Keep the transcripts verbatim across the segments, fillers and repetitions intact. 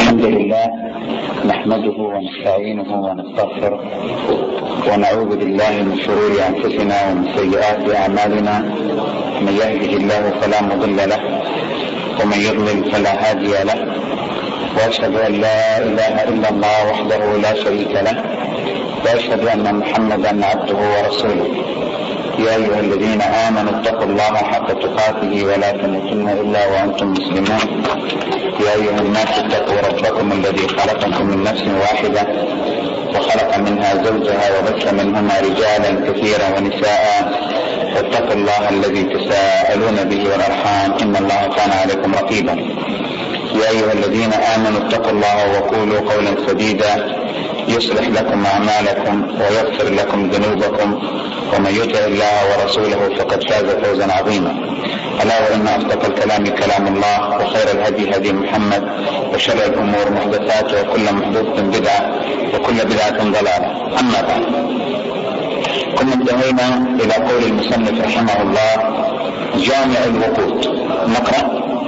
الحمد لله نحمده ونستعينه ونستغفره ونعوذ بالله من شرور أنفسنا ومن سيئات أعمالنا. من يهده الله فلا مضل له ومن يضلل فلا هادي له، وأشهد أن لا إله إلا الله وحده لا شريك له، وأشهد أن محمدا عبده ورسوله. يا أيها الذين آمنوا اتقوا الله حق تقاته ولا تموتن إلا وأنتم مسلمون. يا أيها الناس اتقوا ربكم الذي خلقكم من نفس واحدة وخلق منها زوجها وبث منهما رجالا كثيرا ونساء، واتقوا الله الذي تساءلون به والأرحام إن الله كان عليكم رقيبا. يا أيها الذين آمنوا اتقوا الله وقولوا قولا سديدا يصلح لكم أعمالكم ويغفر لكم ذنوبكم، ومن يطع الله ورسوله فقد فاز فوزا عظيما. ألا وإن أصدق الكلام كلام الله، وخير الهدي هدي محمد، وشر الأمور محدثاتها وكل محدثة بدعة وكل بدعة ضلالة. أما بعد، كنا انتهينا إلى قول المصنف رحمه الله جامع الوقود. نقرأ.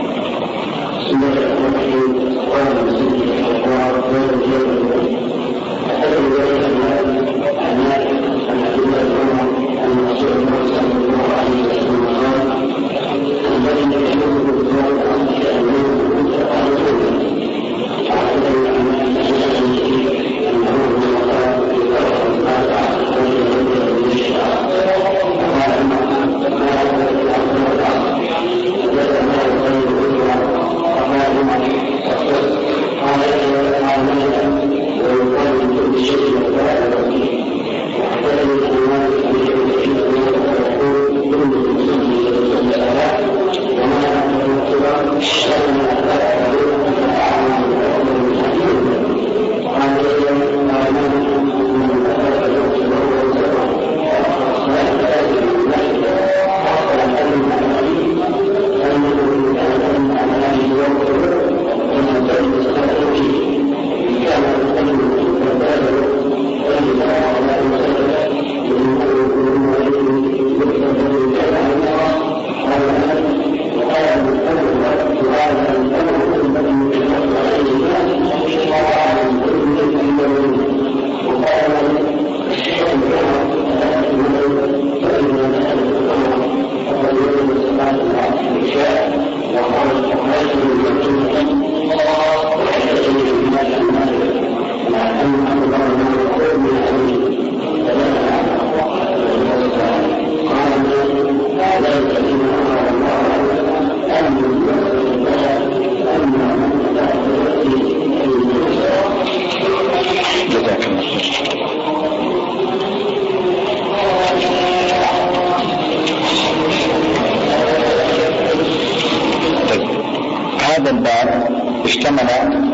هذا الباب اشتمل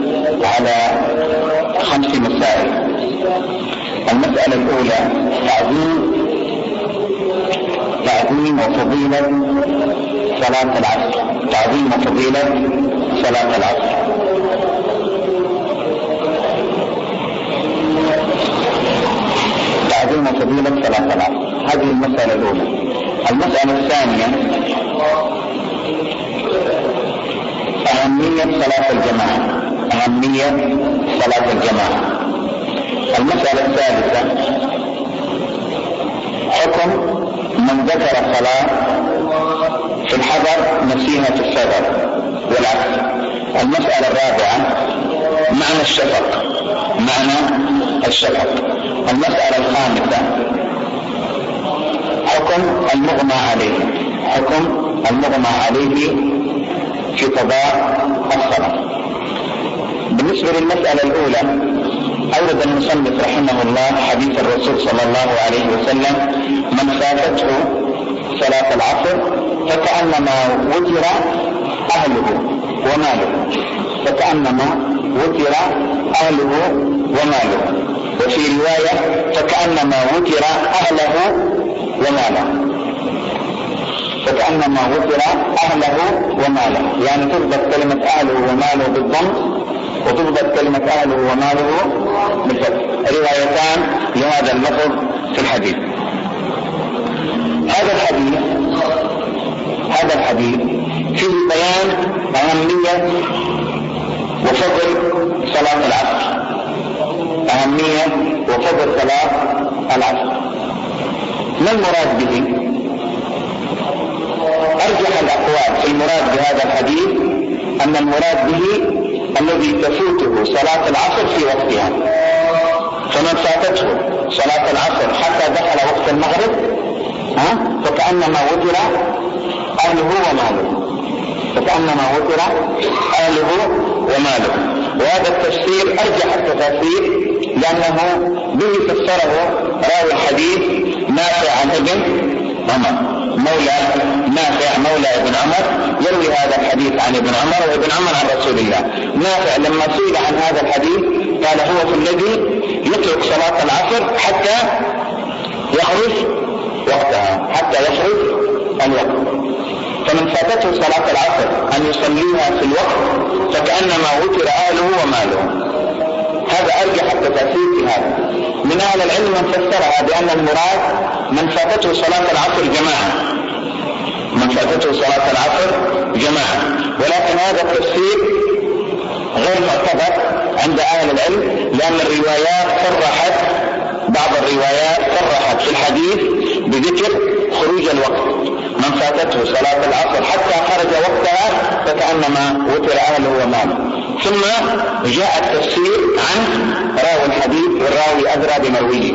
على خمس مسائل. المسألة الأولى تعظيم تعظيم وفضيلة صلاة العصر. تعظيم وفضيلة صلاة العصر. تعظيم وفضيلة صلاة العصر، هذه المسألة الأولى. المسألة الثانية أهمية صلاة الجماعة. أهمية صلاة الجماعة. المسألة الثالثة حكم من ذكر صلاة في الحضر نسيها في السفر والعكس. المسألة الرابعة معنى الشفق. معنى الشفق. المسألة الخامسة حكم المغمى عليه. حكم المغمى عليه في قضاء الصلاة. بالنسبة للمسألة الأولى أورد المصنف رحمه الله حديث الرسول صلى الله عليه وسلم من فاتته صلاة العصر فكأنما وتر أهله وماله. فكأنما وتر أهله وماله. وفي رواية فكأنما وتر أهله وماله. فكأنما وتر أهله وماله، يعني تضبط كلمة أهله وماله بالضم، وتضبط كلمة أهله وماله بالفتح. روايتان لهذا اللفظ في الحديث. هذا الحديث هذا الحديث فيه بيان أهمية وفضل ينتظر صلاة العصر. ما المراد به؟ أرجح الأقوال في المراد بهذا الحديث أن المراد به الذي تفوته صلاة العصر في وقتها، فمن فاتته صلاة العصر حتى دخل وقت المغرب فكأنما وتر أهله وماله، فكأنما وتر أهله وماله. وهذا التفسير أرجح التفاسير لأنه به فسره راوي الحديث نافع عن ابن عمر، مولى نافع مولى ابن عمر يروي هذا الحديث عن ابن عمر وابن عمر عن رسول الله. نافع لما سئل عن هذا الحديث قال هو في الذي يترك صلاة العصر حتى يخرج وقتها، حتى يخرج الوقت. فمن فاتته صلاة العصر أن يصليها في الوقت فكأنما وتر أهله وماله. هذا أرجح التفاسير في هذا. من أهل العلم من فسرها بأن المراد من فاتته صلاة العصر جماعة، من فاتته صلاة العصر جماعة، ولكن هذا التفسير غير معتبر عند أهل العلم لأن الروايات صرحت، بعض الروايات صرحت في الحديث بذكر خروج الوقت، من فاتته صلاة العصر حتى خرج وقتها فكأنما وتر أهله وماله. ثم جاء التفسير عن راوي الحديث والراوي أدرى بمرويه.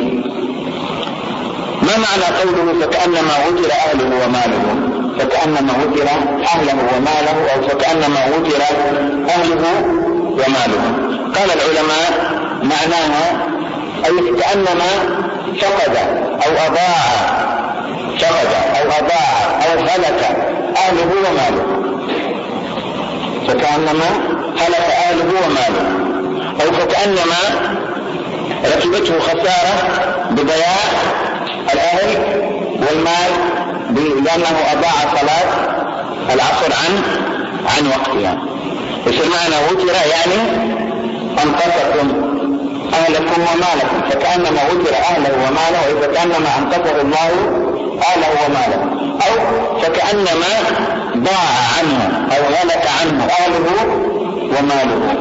ما معنى قوله فكأنما وتر أهله وماله؟ فكأنما وتر أهله وماله أو فكأنما وتر أهله وماله. قال العلماء معناها أي كأنما فقد أو أضاع، فقد أو أضاع أو هلك أهله وماله، فكأنما هلك أهله وماله، أو فكأنما ركبته خسارة بضياع الأهل والمال لأنه أضاع صلاة العصر عن عن وقتها. وش المعنى وتر؟ يعني أنقذكم أهلكم ومالكم، فكأنما وتر أهله وماله، أو فكأنما أنقذه الله أهله وماله، أو فكأنما ضاع عنه أو هلك عنه أهله وماله.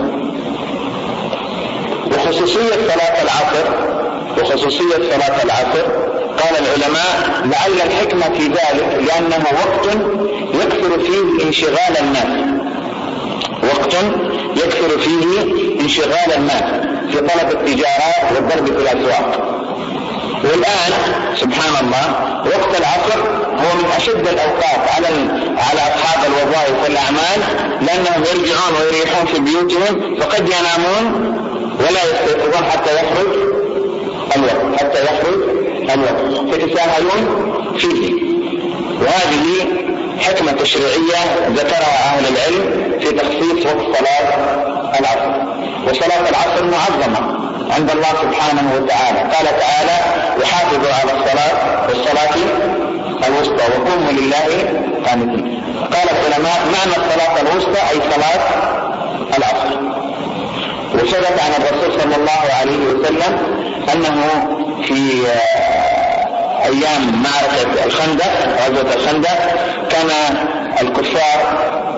وخصوصية صلاة العصر وخصوصية صلاة العصر قال العلماء لعل الحكمة في ذلك لأنه وقت يكثر فيه انشغال الناس، وقت يكثر فيه انشغال الناس في طلب التجارات والضرب في الأسواق. والآن سبحان الله وقت العصر هو من أشد الأوقات على على أصحاب الوظائف والأعمال، لأنهم يرجعون ويريحون في بيوتهم فقد ينامون ولا يستيقظون حتى يخرج الوقت حتى يخرج الوقت فيتساهلون فيه. وهذه حكمة تشريعية ذكرها أهل العلم في تخصيص وقت صلاة العصر. وصلاة العصر معظمة عند الله سبحانه وتعالى، قال تعالى وحافظوا على الصلاة والصلاة الوسطى وقوموا لله قانتين. قال العلماء معنى الصلاة الوسطى أي صلاة العصر. وثبت عن الرسول صلى الله عليه وسلم أنه في أيام معركة الخندق غزوة الخندق كان الكفار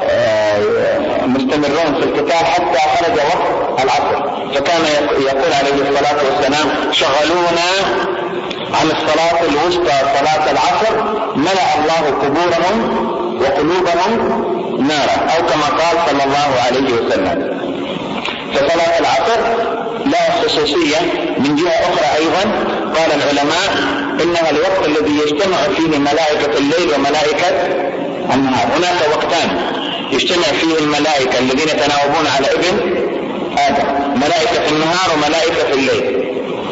مستمرون في القتال حتى خرج وقت العصر، فكان يقول عليه الصلاة والسلام شغلونا عن الصلاة الوسطى صلاة العصر ملأ الله قبورهم وقلوبهم نارا، أو كما قال صلى الله عليه وسلم. فصلاة العصر لا خصوصية من جهة أخرى أيضا. قال العلماء إنها الوقت الذي يجتمع فيه ملائكة الليل وملائكة النهار. هناك وقتان يجتمع فيه الملائكة الذين يتناوبون على ابن آدم، ملائكة في النهار وملائكة في الليل.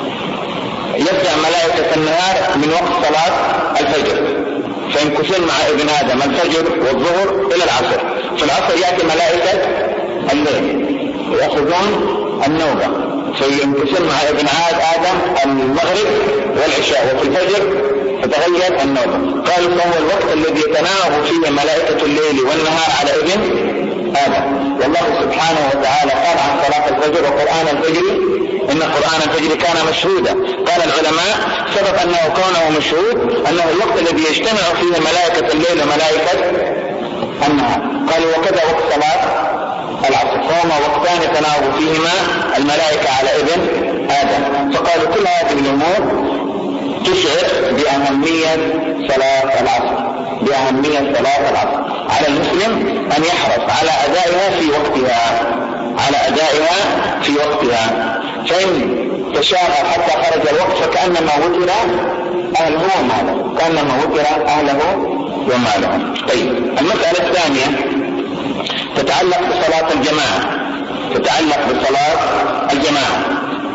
يبدأ ملائكة النهار من وقت صلاة الفجر فينكسون مع ابن آدم الفجر والظهر إلى العصر. في العصر يأتي ملائكة الليل ويأخذون النوبة فينكسون مع ابن آدم المغرب والعشاء، وفي الفجر تتغير النوبة. قالوا فهو الوقت الذي يتناوب فيه ملائكة الليل والنهار على ابن آدم. والله سبحانه وتعالى قال عن صلاة الفجر وقرآن الفجر إن قرآن الفجر كان مشهودا. قال العلماء سبب أنه كونه مشهود أنه الوقت الذي يجتمع فيه ملائكة الليل وملائكة النهار. قالوا وكذا وقت صلاة العصر، فهما وقتان يتناوب فيهما الملائكة على ابن آدم. فقالوا كل هذه الأمور تشعر بأهمية صلاة العصر، بأهمية صلاة العصر. على المسلم أن يحرص على أدائها في وقتها، على أدائها في وقتها. فإن تشاغل حتى خرج الوقت فكأنما وتر أهله وماله، كأنما وتر أهله وماله. طيب، المسألة الثانية تتعلق بصلاة الجماعة، تتعلق بصلاة الجماعة.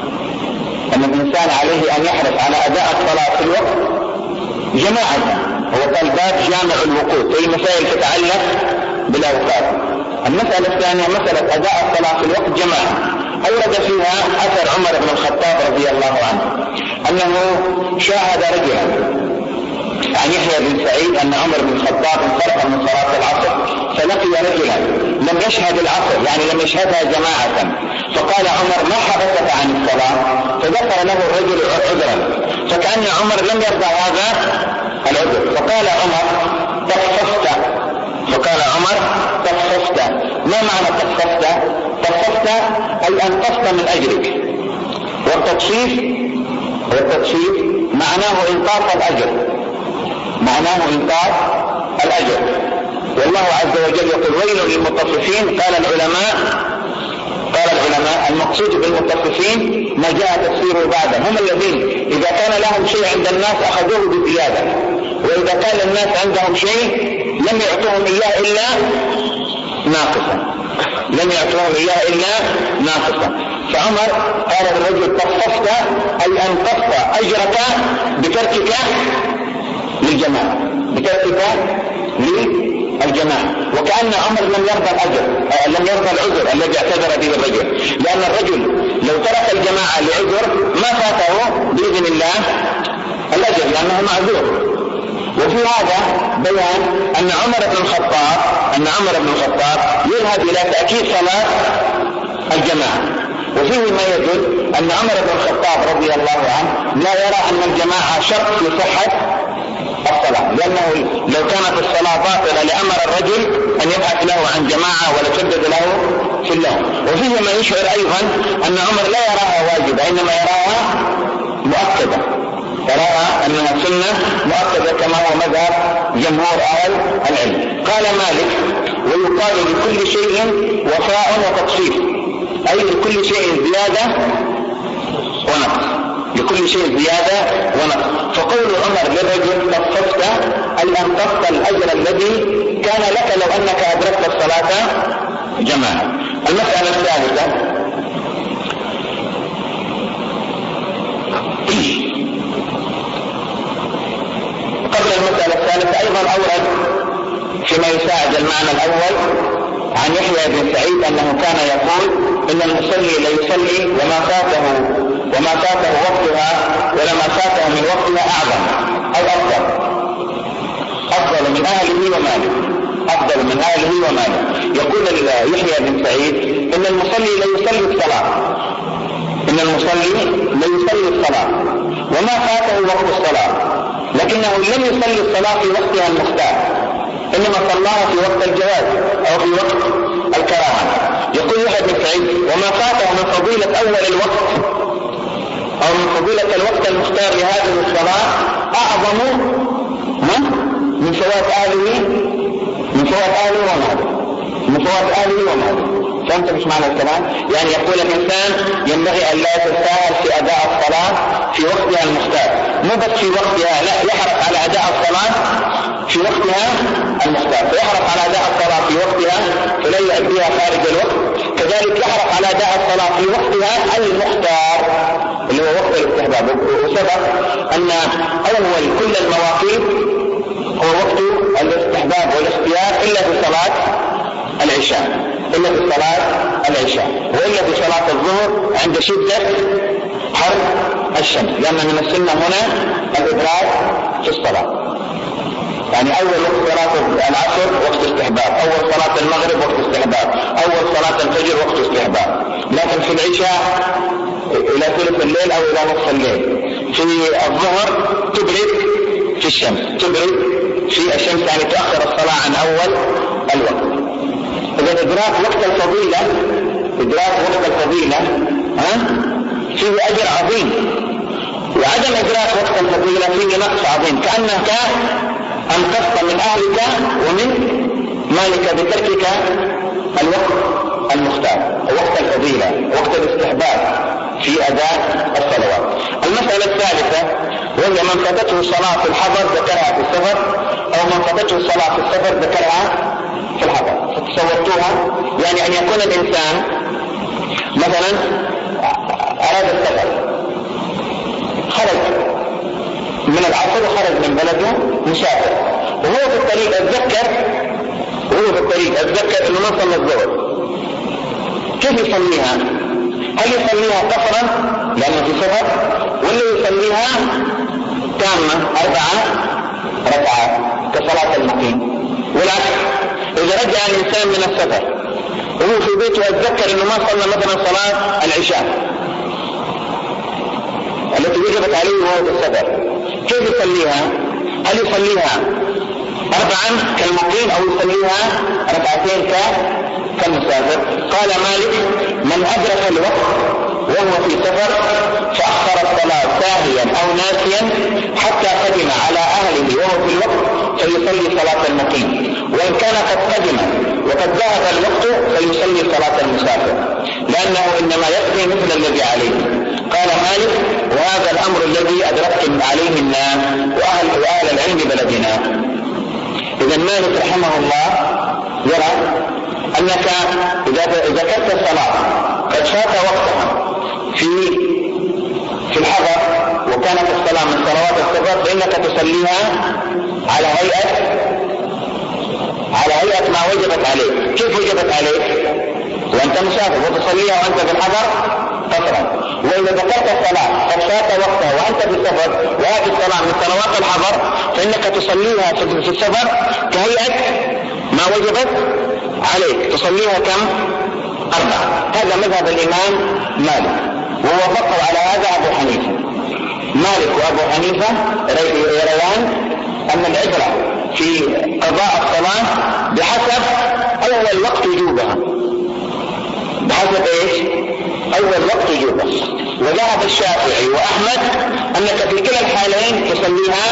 أن الإنسان عليه أن يحرص على أداء الصلاة في الوقت جماعة. هو الباب جامع الوقوت، أي مسائل تتعلق بالأوقات. المسألة الثانية مسألة أداء الصلاة في الوقت جماعة. أورد فيها أثر عمر بن الخطاب رضي الله عنه أنه شاهد رجلا عن يحيى بن سعيد أن عمر بن الخطاب انصرف من صلاة العصر فلقي رجلا لم يشهد العصر، يعني لم يشهدها جماعة، فقال عمر: ما حبسك عن الصلاة؟ فذكر له الرجل عذرا، فكأن عمر لم يرضى هذا العذر، فقال عمر: تخففت. فقال عمر: تخففت. ما معنى تخففت؟ تخففت أي أنقصت من أجرك. والتخفيف والتخفيف معناه إنقاص الأجر، معناه إنقاص الأجر. والله عز وجل يقول: ويل للمطففين. قال العلماء قال العلماء المقصود بالمطففين ما جاء تفسيره بعد، هم الذين إذا كان لهم شيء عند الناس أخذوه بزيادة، وإذا كان الناس عندهم شيء لم يعطوهم إياه إلا ناقصا، لم يعطوهم إياه إلا ناقصا. فعمر قال للرجل: تخففت أي أنقصت أجرك بتركك للجماعة، بتركك للجماعة. وكأن عمر لم يرضى الأجر، لم يرضى العذر الذي اعتذر به الرجل، لأن الرجل لو ترك الجماعة لعذر ما فاته بإذن الله الأجر لأنه معذور. وفي هذا بيان أن عمر بن الخطاب أن عمر بن الخطاب يذهب إلى تأكيد صلاة الجماعة. وفيه ما يدل أن عمر بن الخطاب رضي الله عنه لا يرى أن الجماعة شرط في صحة الصلاة، لأنه لو كانت الصلاة باطلة لأمر الرجل أن يبحث له عن جماعة ولتشدد له في اللوم. وفيه ما يشعر أيضا أن عمر لا يراها واجبة، إنما يراها مؤكدة، يراها أنها سنة مؤكدة كما هو مذهب جمهور أهل العلم. قال مالك: ويقال لكل شيء وفاء وتطفيف، أي لكل شيء زيادة ونقص، لكل شيء زيادة ونقص. فقول عمر للرجل: تخففت أي أنقصت الأجر الذي كان لك لو أنك أدركت الصلاة جماعة. المسألة الثالثة قبل المسألة الثالثة أيضا أورد فيما يساعد المعنى الأول عن يحيى بن سعيد أنه كان يقول: إن المصلي لا يصلي وما فاته وما فاته وقتها ولما فاته من وقتها أعظم أو أفضل أفضل من أهله وماله، أفضل من أهله وماله. يقول يحيى بن سعيد: إن المصلي لا يصلي الصلاة إن المصلي لا يصلي الصلاة وما فاته وقت الصلاة، لكنه لم يصلي الصلاة في وقتها المختار، إنما صلاها في وقت الجواز أو في وقت الكراهة. يقول يحيى بن سعيد: وما فاته من فضيلة أول الوقت أو من فضيلة الوقت المختار لهذه الصلاة أعظم من ثواب أهله من ثواب أهله وماله من ثواب أهله وماله. فهمت مش معنى الكلام؟ يعني يقول الإنسان ينبغي أن لا يتساهل في أداء الصلاة في وقتها المختار، مو بس في وقتها، لا، يحرص على أداء الصلاة في وقتها المختار، فيحرص على أداء الصلاة في وقتها فلا يؤديها خارج الوقت. كذلك يحرص على أداء الصلاة في وقتها المختار اللي هو وقت الاستحباب. وسبق أن أول كل المواقيت هو وقت الاستحباب والاختيار إلا في صلاة العشاء إلا في صلاة العشاء وإلا في صلاة الظهر عند شدة حر الشمس، لأن من السنة هنا الإدراك في الصلاة. يعني أول وقت صلاة العصر وقت استحباب، أول صلاة المغرب وقت استحباب، أول صلاة الفجر وقت استحباب، لكن في العشاء إلى ثلث الليل أو إلى نصف الليل. في الظهر تبرد في الشمس، تبرد في الشمس يعني تأخر الصلاة عن أول الوقت. إذا إدراك وقت الفضيلة إدراك وقت الفضيلة ها فيه أجر عدم إدراك وقت الفضيلة فيه نقص عظيم، كأنك أنقذت من أهلك ومن مالك بتركك الوقت المختار، وقت الفضيلة، وقت الاستحباب في أداء الصلوات. المسألة الثالثة وهي من فاتته صلاة في الحضر ذكرها في السفر، أو من فاتته صلاة في السفر ذكرها في الحضر. فتصورتوها يعني أن يكون الإنسان مثلا أراد السفر، خرج من العصر وخرج من بلده مسافر، وهو في الطريق أتذكر وهو في الطريق أتذكر أنه ما صلى الظهر، كيف يصليها؟ هل يصليها قصرا لأنه في سفر، ولا يصليها تامة أربعة ركعات كصلاة المقيم؟ والعكس، إذا رجع الإنسان من السفر وهو في بيته أتذكر أنه ما صلى مثلا صلاة العشاء التي وجبت عليه وهو في السفر، كيف يصليها؟ هل يصليها أربعا كالمقيم أو يصليها ركعتين كالمسافر؟ قال مالك: من أدرك الوقت وهو في سفر فأخر الصلاة ساهيا أو ناسيا حتى قدم على أهله وهو في الوقت فيصلي صلاة المقيم، وإن كان قد قدم وقد ذهب الوقت فيصلي صلاة المسافر، لأنه إنما يقضي مثل الذي عليه. قال مالك: وهذا الأمر الذي أدركتم عليه الناس وأهل, وأهل العلم بلدنا. إذا مالك رحمه الله يرى أنك إذا ذكرت الصلاة قد فات وقتها في في الحضر وكانت الصلاة من صلوات السفر فإنك تصليها على هيئة على هيئة ما وجبت عليك. كيف وجبت عليك وأنت مسافر؟ وتصليها وأنت في الحضر قصرا. وإذا ذكرت الصلاة قد فات وقتها وأنت في السفر وهذه الصلاة من صلوات الحضر فإنك تصليها في السفر كهيئة ما وجبت عليك، تصليها كم؟ أربعة. هذا مذهب الإمام مالك، ووافقه على هذا أبو حنيفة. مالك وأبو حنيفة يريان أن العبرة في قضاء الصلاة بحسب أول وقت وجوبها، بحسب إيش؟ أول وقت وجوبها. وذهب الشافعي وأحمد أنك في كلا الحالين تصليها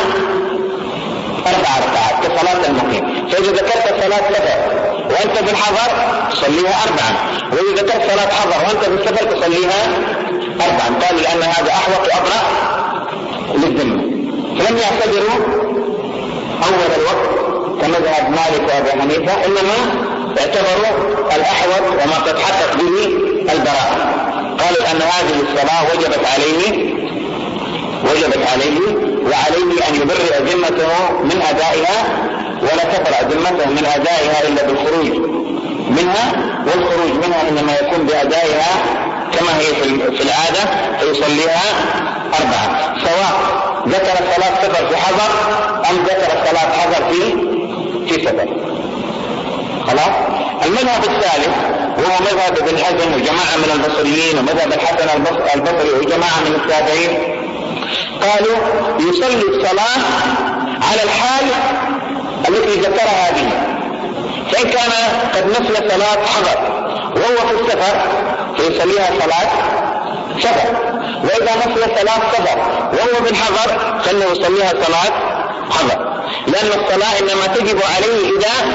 أربع ركعات كصلاة المقيم. فإذا ذكرت صلاة سفر وأنت في الحضر تصليها أربعا، وإذا ذكرت صلاة حضر وأنت في السفر تصليها أربعا. قالوا لأن هذا أحوط وأبرأ للذمة، فلم يعتبروا أول الوقت كمذهب مالك وأبي حنيفة، إنما اعتبروا الأحوط وما تتحقق به البراءة. قالوا أن هذه الصلاة وجبت عليه وجبت عليه وعليه أن يبرئ ذمته من أدائها، ولا تبرأ ذمته من أدائها إلا بالخروج منها، والخروج منها إنما يكون بأدائها كما هي في العادة فيصليها أربعة، سواء ذكر صلاة سفر في حضر أم ذكر صلاة حضر في في سفر. خلاص. المذهب الثالث وهو مذهب ابن حزم وجماعة من البصريين ومذهب الحسن البصري وجماعة من التابعين، قالوا يصلي الصلاة على الحال التي ذكرها به. فإن كان قد نسل صلاة حضر وهو في السفر فيصليها صلاة سفر، وإذا نسل صلاة سفر وهو بالحضر فإنه يصليها صلاة حضر، لأن الصلاة إنما تجب عليه إذا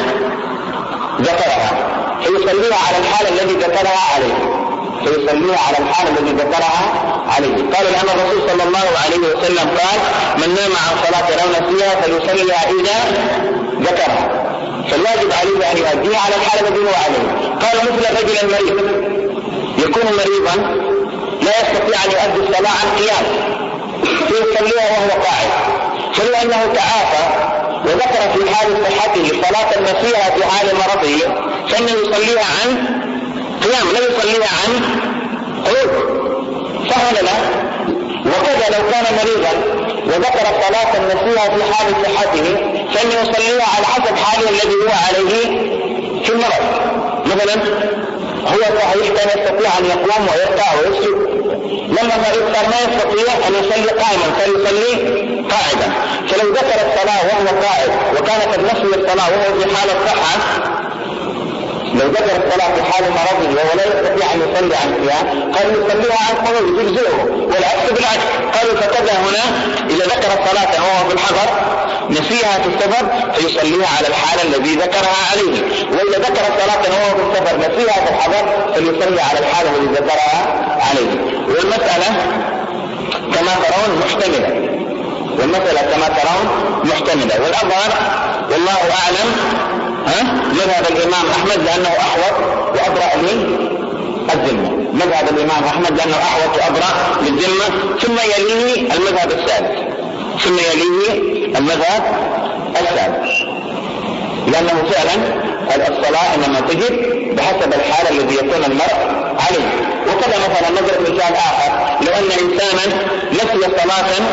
ذكرها، فيصليها على الحال الذي ذكرها عليه فيصليها على الحال الذي ذكرها عليه. قال لأن الرسول صلى الله عليه وسلم قال: من نام عن صلاة لو نسيها فليصليها إذا ذكرها، فالواجب عليه أن يؤديها على الحال الذي هو عليه. قال مثل رجل مريض يكون مريضا لا يستطيع أن يؤدي الصلاة عن قيام فيصليها وهو قاعد، فلو أنه تعافى وذكر في حال صحته صلاة نسيها في حال مرضه فإنه يصليها عن قيام لا يصليها عن قعود، صح ولا لا؟ وكذا لو كان مريضا وذكر صلاة نسيها في حال صحته فإنه يصليها على حسب حاله الذي هو عليه في المرض. مثلا هو صحيح كان يستطيع أن يقوم ويركع ويسجد، لما مريض صار ما يستطيع أن يصلي قائما فيصلي قاعدا، فلو ذكر الصلاة وهو قائد وكانت النسي الصلاة وهو في حال الصحة لو ذكر الصلاة في حال مرضه وهو لا يستطيع أن يصلي عن صيام قال يصليها عن قنوط تجزئه، والعكس بالعكس. قالوا فكذا هنا إذا ذكر الصلاة وهو في الحضر نسيها في السفر فيصليها على الحالة الذي ذكرها عليه، وإذا ذكر الصلاة وهو في السفر نسيها في الحضر فليصلي على الحالة التي ذكرها عليه. والمسألة كما ترون محتملة، والمسألة كما ترون محتملة. والأظهر والله أعلم ها مذهب الإمام أحمد لأنه أحوط وأبرأ للذمة، مذهب الإمام أحمد لأنه أحوط وأبرأ للذمة، ثم يليه المذهب الثالث ثم يليه المذهب الثالث لأنه فعلا الصلاة إنما تجب بحسب الحالة الذي يكون المرء عليه. وكذا مثلا نضرب مثال آخر، لو أن إنسانا نسي صلاة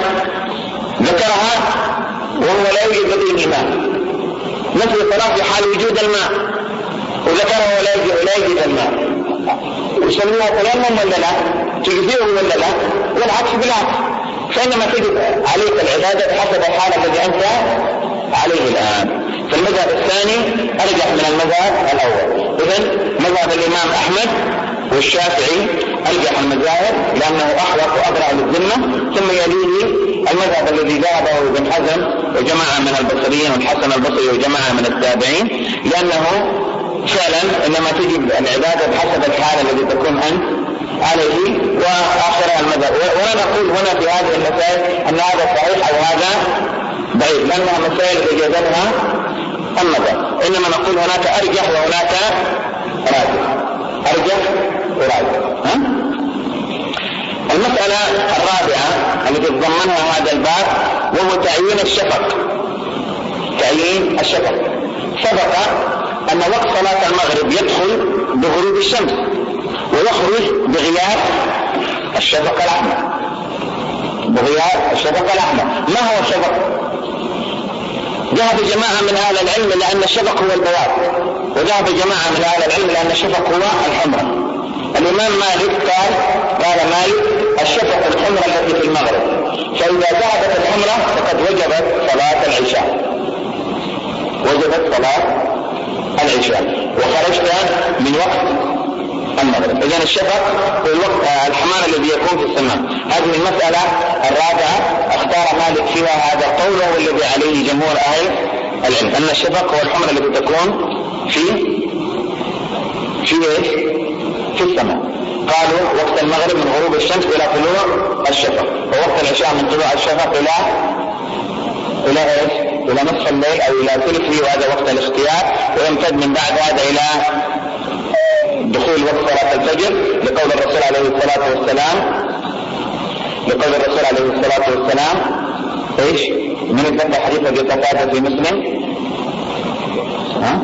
ذكرها وهو لا يوجد بدون الماء، نسي الصلاة في حال وجود الماء وذكرها ولا يوجد الماء، يسميها تيمم ولا لا؟ تجزئه ولا لا؟ والعكس بالعكس، فإنما تجب عليك العبادة بحسب الحالة التي أنت عليه الآن. فالمذهب الثاني أرجح من المذهب الأول. إذن مذهب الإمام أحمد والشافعي أرجح المذاهب لأنه أحوط وأبرأ للذمة، ثم يليه المذهب الذي ذهبه ابن حزم وجماعة من البصريين والحسن البصري وجماعة من التابعين، لأنه فعلا إنما تجب العبادة بحسب الحالة التي تكون أنت عليه. وآخرها المذهب. ولا نقول هنا في هذه المسائل أن هذا صحيح أو هذا ضعيف، لأنها مسائل إجازتها المذهب، إنما نقول هناك أرجح وهناك راجح، أرجح وراجح. ها؟ المسألة الرابعة التي تضمنها هذا الباب وهو تعيين الشفق. تعيين الشفق سبق أن وقت صلاة المغرب يدخل بغروب الشمس ويخرج بغياب الشفق الأحمر، بغياب الشفق الأحمر. ما هو الشفق؟ ذهب جماعة من أهل العلم لأن الشفق هو البياض، وذهب جماعة من أهل العلم لأن الشفق هو الحمرة. الإمام مالك قال قال مالك الشفق الحمرة التي في المغرب، فإذا ذهبت الحمرة فقد وجبت صلاة العشاء، وجبت صلاة العشاء وخرجت من وقت المغرب. إذن الشفق هو الوقت الحمار الذي يكون في السماء. هذه المسألة الرابعة اختار مالك فيها هذا القول وهو الذي عليه جمهور أهل العلم، أن الشفق هو الحمر التي تكون في في إيش؟ في السماء. قالوا وقت المغرب من غروب الشمس إلى طلوع الشفق، ووقت العشاء من طلوع الشفق إلى إلى إيش؟ إلى نصف الليل أو إلى ثلثه، وهذا وقت الاختيار، ويمتد من بعد هذا إلى دخول وقت صلاة الفجر، لقول الرسول عليه الصلاة والسلام لقول الرسول عليه الصلاة والسلام إيش؟ من يتبع حديث أبي قتادة في مسلم، ها؟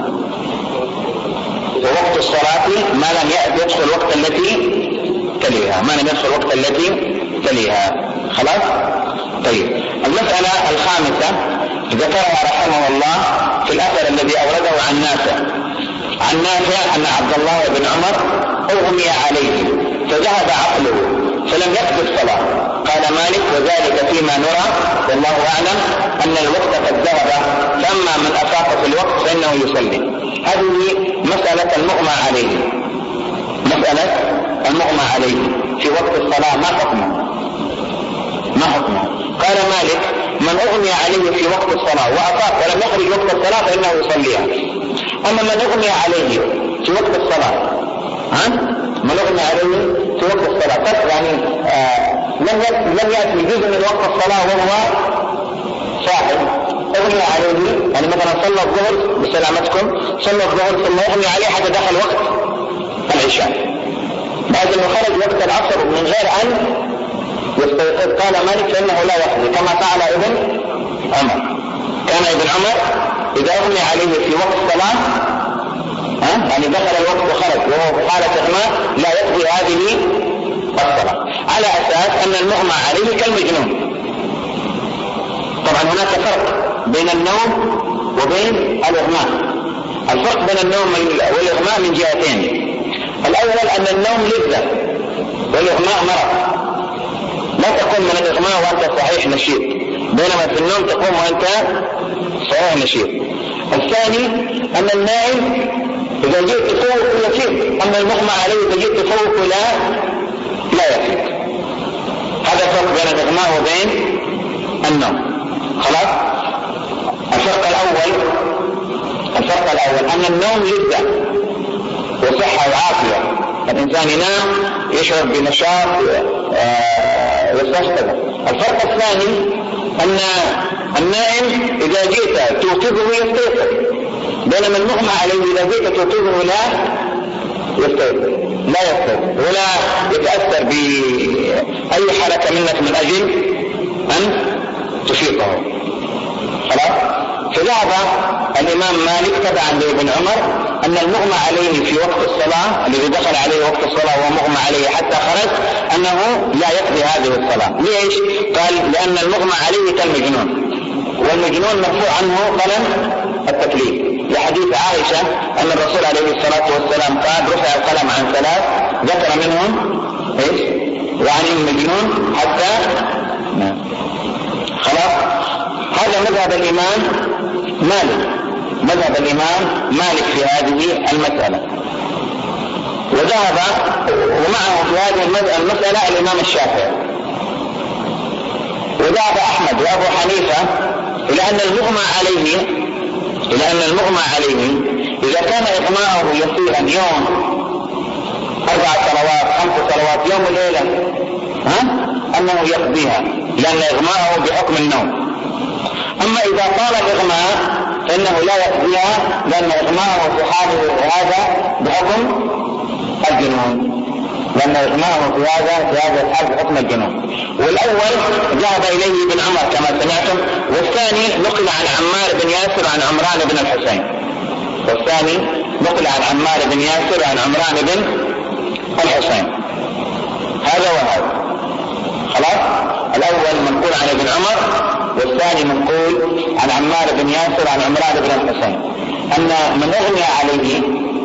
ووقت الصلاة ما لم يدخل وقت التي تليها، ما لم يدخل وقت التي تليها. خلاص؟ طيب، المسألة الخامسة ذكرها رحمه الله في الأثر الذي أورده عن نافع عن نافع أن عبد الله بن عمر أغمي عليه فذهب عقله فلم يقضي الصلاة. قال مالك وذلك فيما نرى والله أعلم أن الوقت قد ذهب، فأما من أفاق في الوقت فإنه يصلي. هذه مسألة المغمى عليه، مسألة المغمى عليه في وقت الصلاة ما حكمه؟ ما حكمه؟ قال مالك من أغمي عليه في وقت الصلاة وأفاق ولم يخرج وقت الصلاة فإنه يصليها. أما من أغمي عليه في وقت الصلاة، ها؟ من أغمي عليه في وقت الصلاة طب يعني آه لم يأتي جزء من وقت الصلاة وهو صاحب، أغمي عليه يعني مثلا صلى الظهر بسلامتكم صلى الظهر ثم أغمي عليه حتى دخل وقت العشاء، بعد أنه خرج وقت العصر من غير أن يستيقظ. قال مالك فإنه لا يقضي كما فعل ابن عمر. كان ابن عمر إذا أغمي عليه في وقت الصلاة ها يعني دخل الوقت وخرج وهو في حالة إغماء لا يقضي هذه الصلاة، على أساس أن المغمى عليه كالمجنون. طبعا هناك فرق بين النوم وبين الإغماء. الفرق بين النوم والإغماء من جهتين. الأول أن النوم لذة والإغماء مرض، لا تقوم من الإغماء وأنت صحيح نشيط، بينما في النوم تقوم وأنت صحيح نشيط. الثاني أن النائم إذا جئت تفوق يفيد، أما المغمى عليه إذا جئت تفوق لا لا يفيد. هذا الفرق بين الإغماء وبين النوم. خلاص. الفرق الأول الفرق الأول أن النوم لذة وصحة وعافية، الإنسان ينام يشعر بنشاط ويستيقظ. الفرق الثاني أن النائم إذا جئت توقظه يستيقظ، بينما المغمى عليه إذا جئت توقظه لا يستيقظ لا يستيقظ ولا يتأثر بأي حركة منك من أجل أن تفيقه. خلاص. فذهب الإمام مالك تبعا لابن عمر أن المغمى عليه في وقت الصلاة الذي دخل عليه وقت الصلاة ومغمى عليه حتى خرج أنه لا يقضي هذه الصلاة. ليش؟ قال لأن المغمى عليه كالمجنون، والمجنون مرفوع عنه قلم التكليف، لحديث عائشة أن الرسول عليه الصلاة والسلام قال رفع القلم عن ثلاث ذكر منهم إيش؟ وعن المجنون حتى نعم. خلاص. هذا مذهب الإمام مالك مذهب الإمام مالك في هذه المسألة. وذهب ومعه في هذه المسألة الإمام الشافعي، وذهب أحمد وأبو حنيفة إلى أن المغمى عليه إلى أن المغمى عليه إذا كان إغماءه يسيرا يوم أربع صلوات خمس صلوات يوم وليلة ها أنه يقضيها، لأن إغماءه بحكم النوم. أما إذا طال الإغماء فإنه لا يقضيها، لأن إغماءه في حاله هذا بحكم الجنون لأن إغماءه في هذا في هذا الحال بحكم الجنون. والأول ذهب إليه ابن عمر كما سمعتم، والثاني نقل عن عمار بن ياسر عن عمران بن الحسين والثاني نقل عن عمار بن ياسر عن عمران بن الحسين. هذا وهذا. خلاص. الأول منقول عن ابن عمر والثاني منقول عن عمار بن ياسر عن عمران بن الحسين أن من أغمي عليه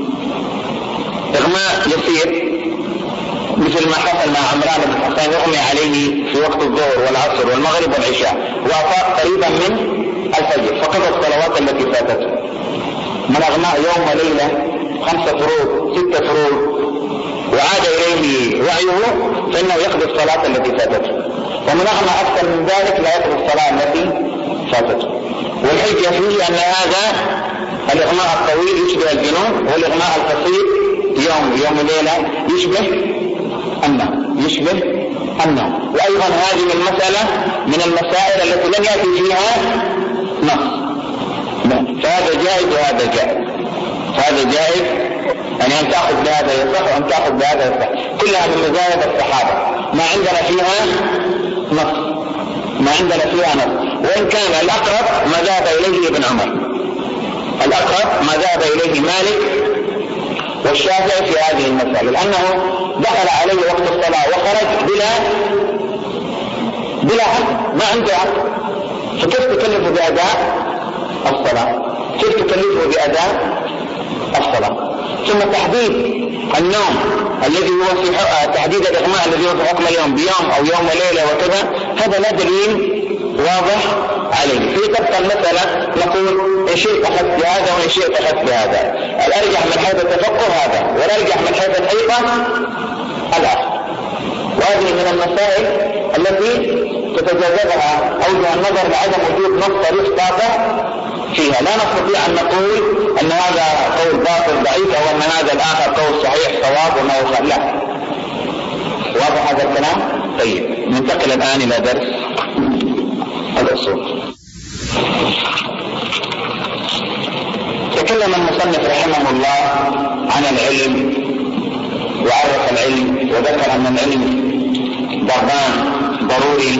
إغماء يسير مثل ما حصل مع عمران بن الحسين، أغمي عليه في وقت الظهر والعصر والمغرب والعشاء وأفاق قريبا من الفجر فقضى الصلوات التي فاتته. من أغماء يوم وليلة خمسة فروض ستة فروض وعاد إليه وعيه فإنه يقضي الصلاة التي فاتته، ومن أغمى أكثر من ذلك لا يقضي الصلاة التي فاتته. والحجة فيه أن هذا الإغماء الطويل يشبه الجنون، والإغماء القصير يوم يوم ليلة يشبه النوم يشبه النوم. وأيضا هذه المسألة من المسائل التي لم يأتي فيها نص، فهذا جائز وهذا جائز فهذا جائز يعني أن تأخذ بهذا يصح وأن تأخذ بهذا يصح، كلها من مزايا الصحابة ما عندنا فيها نص ما عندنا فيها نص وإن كان الأقرب ما ذهب إليه ابن عمر، الأقرب ما ذهب إليه مالك والشافعي في هذه المسألة، لأنه دخل عليه وقت الصلاة وخرج بلا بلا حق ما عنده حق، فكيف تكلفه بأداء الصلاة؟ كيف تكلفه بأداء الصلاة؟ ثم تحديد النوم الذي هو في تحديد الإغماء الذي هو في حكم اليوم بيوم أو يوم وليلة وكذا، هذا لا دليل واضح عليه. في تبقى المسألة نقول إن شئت أخذ بهذا وإن شئت أخذ بهذا، الأرجح من حيث التفقه هذا والأرجح من حيث الحقيقة الآخر. وهذه من المسائل التي تتجاذبها أوجه النظر لعدم وجود نص صريح قاطع فيها. لا نستطيع أن نقول أن هذا قول باطل ضعيف أو أن هذا الآخر قول صحيح صواب وما هو لا. واضح هذا الكلام؟ طيب ننتقل الآن إلى درس الأصول. تكلم المصنف رحمه الله عن العلم وعرف العلم وذكر أن العلم ضربان ضروري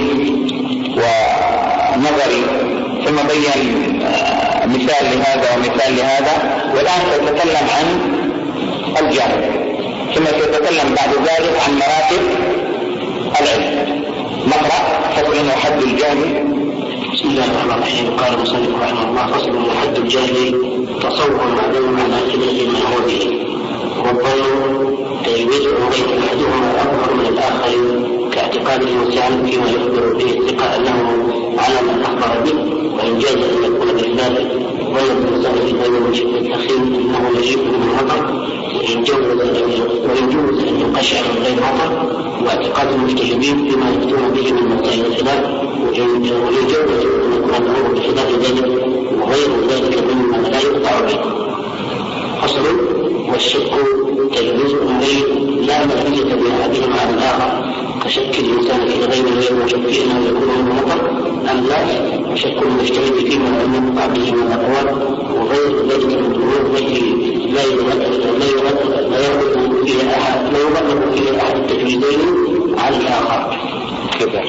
ونظري، ثم بين مثال لهذا ومثال لهذا، والآن سيتكلم عن الجهل، ثم سيتكلم بعد ذلك عن مراتب العلم. نقرأ فصل وحد الجهل. بسم الله الرحمن الرحيم. قال المصنف رحمه الله: فصل وحد الجهل تصور معلوم عن أكله ما هو به، والظن الوجه بين أحدهما أكبر من الآخر كاعتقاد الإنسان فيما يخبر به الثقة أنه على من أخبر به، وإن جاز أن يكون بخلافه والظن الإنسان في غير شدة الأخير أنه يجيب من المطر وإن جوز أن يقشعر من غير مطر، واعتقاد المجتهدين فيما يفتون به من مسائل الخلاف، وإن جوز أن يكون الأمر بخلاف ذلك وغير ذلك مما لا يقطع به. فصل: والشك تجويز أمرين لا نتيجة بأحدهما على الآخر، كشك الإنسان في غيره وشك أنه يكون من المطر أم لا، وشك المجتهد فيما لم يقطع به من الأقوال، وغير ذلك من الأمور التي لا يغلب فيها أحد لا يغلب فيها أحد التجويزين على الآخر. كذا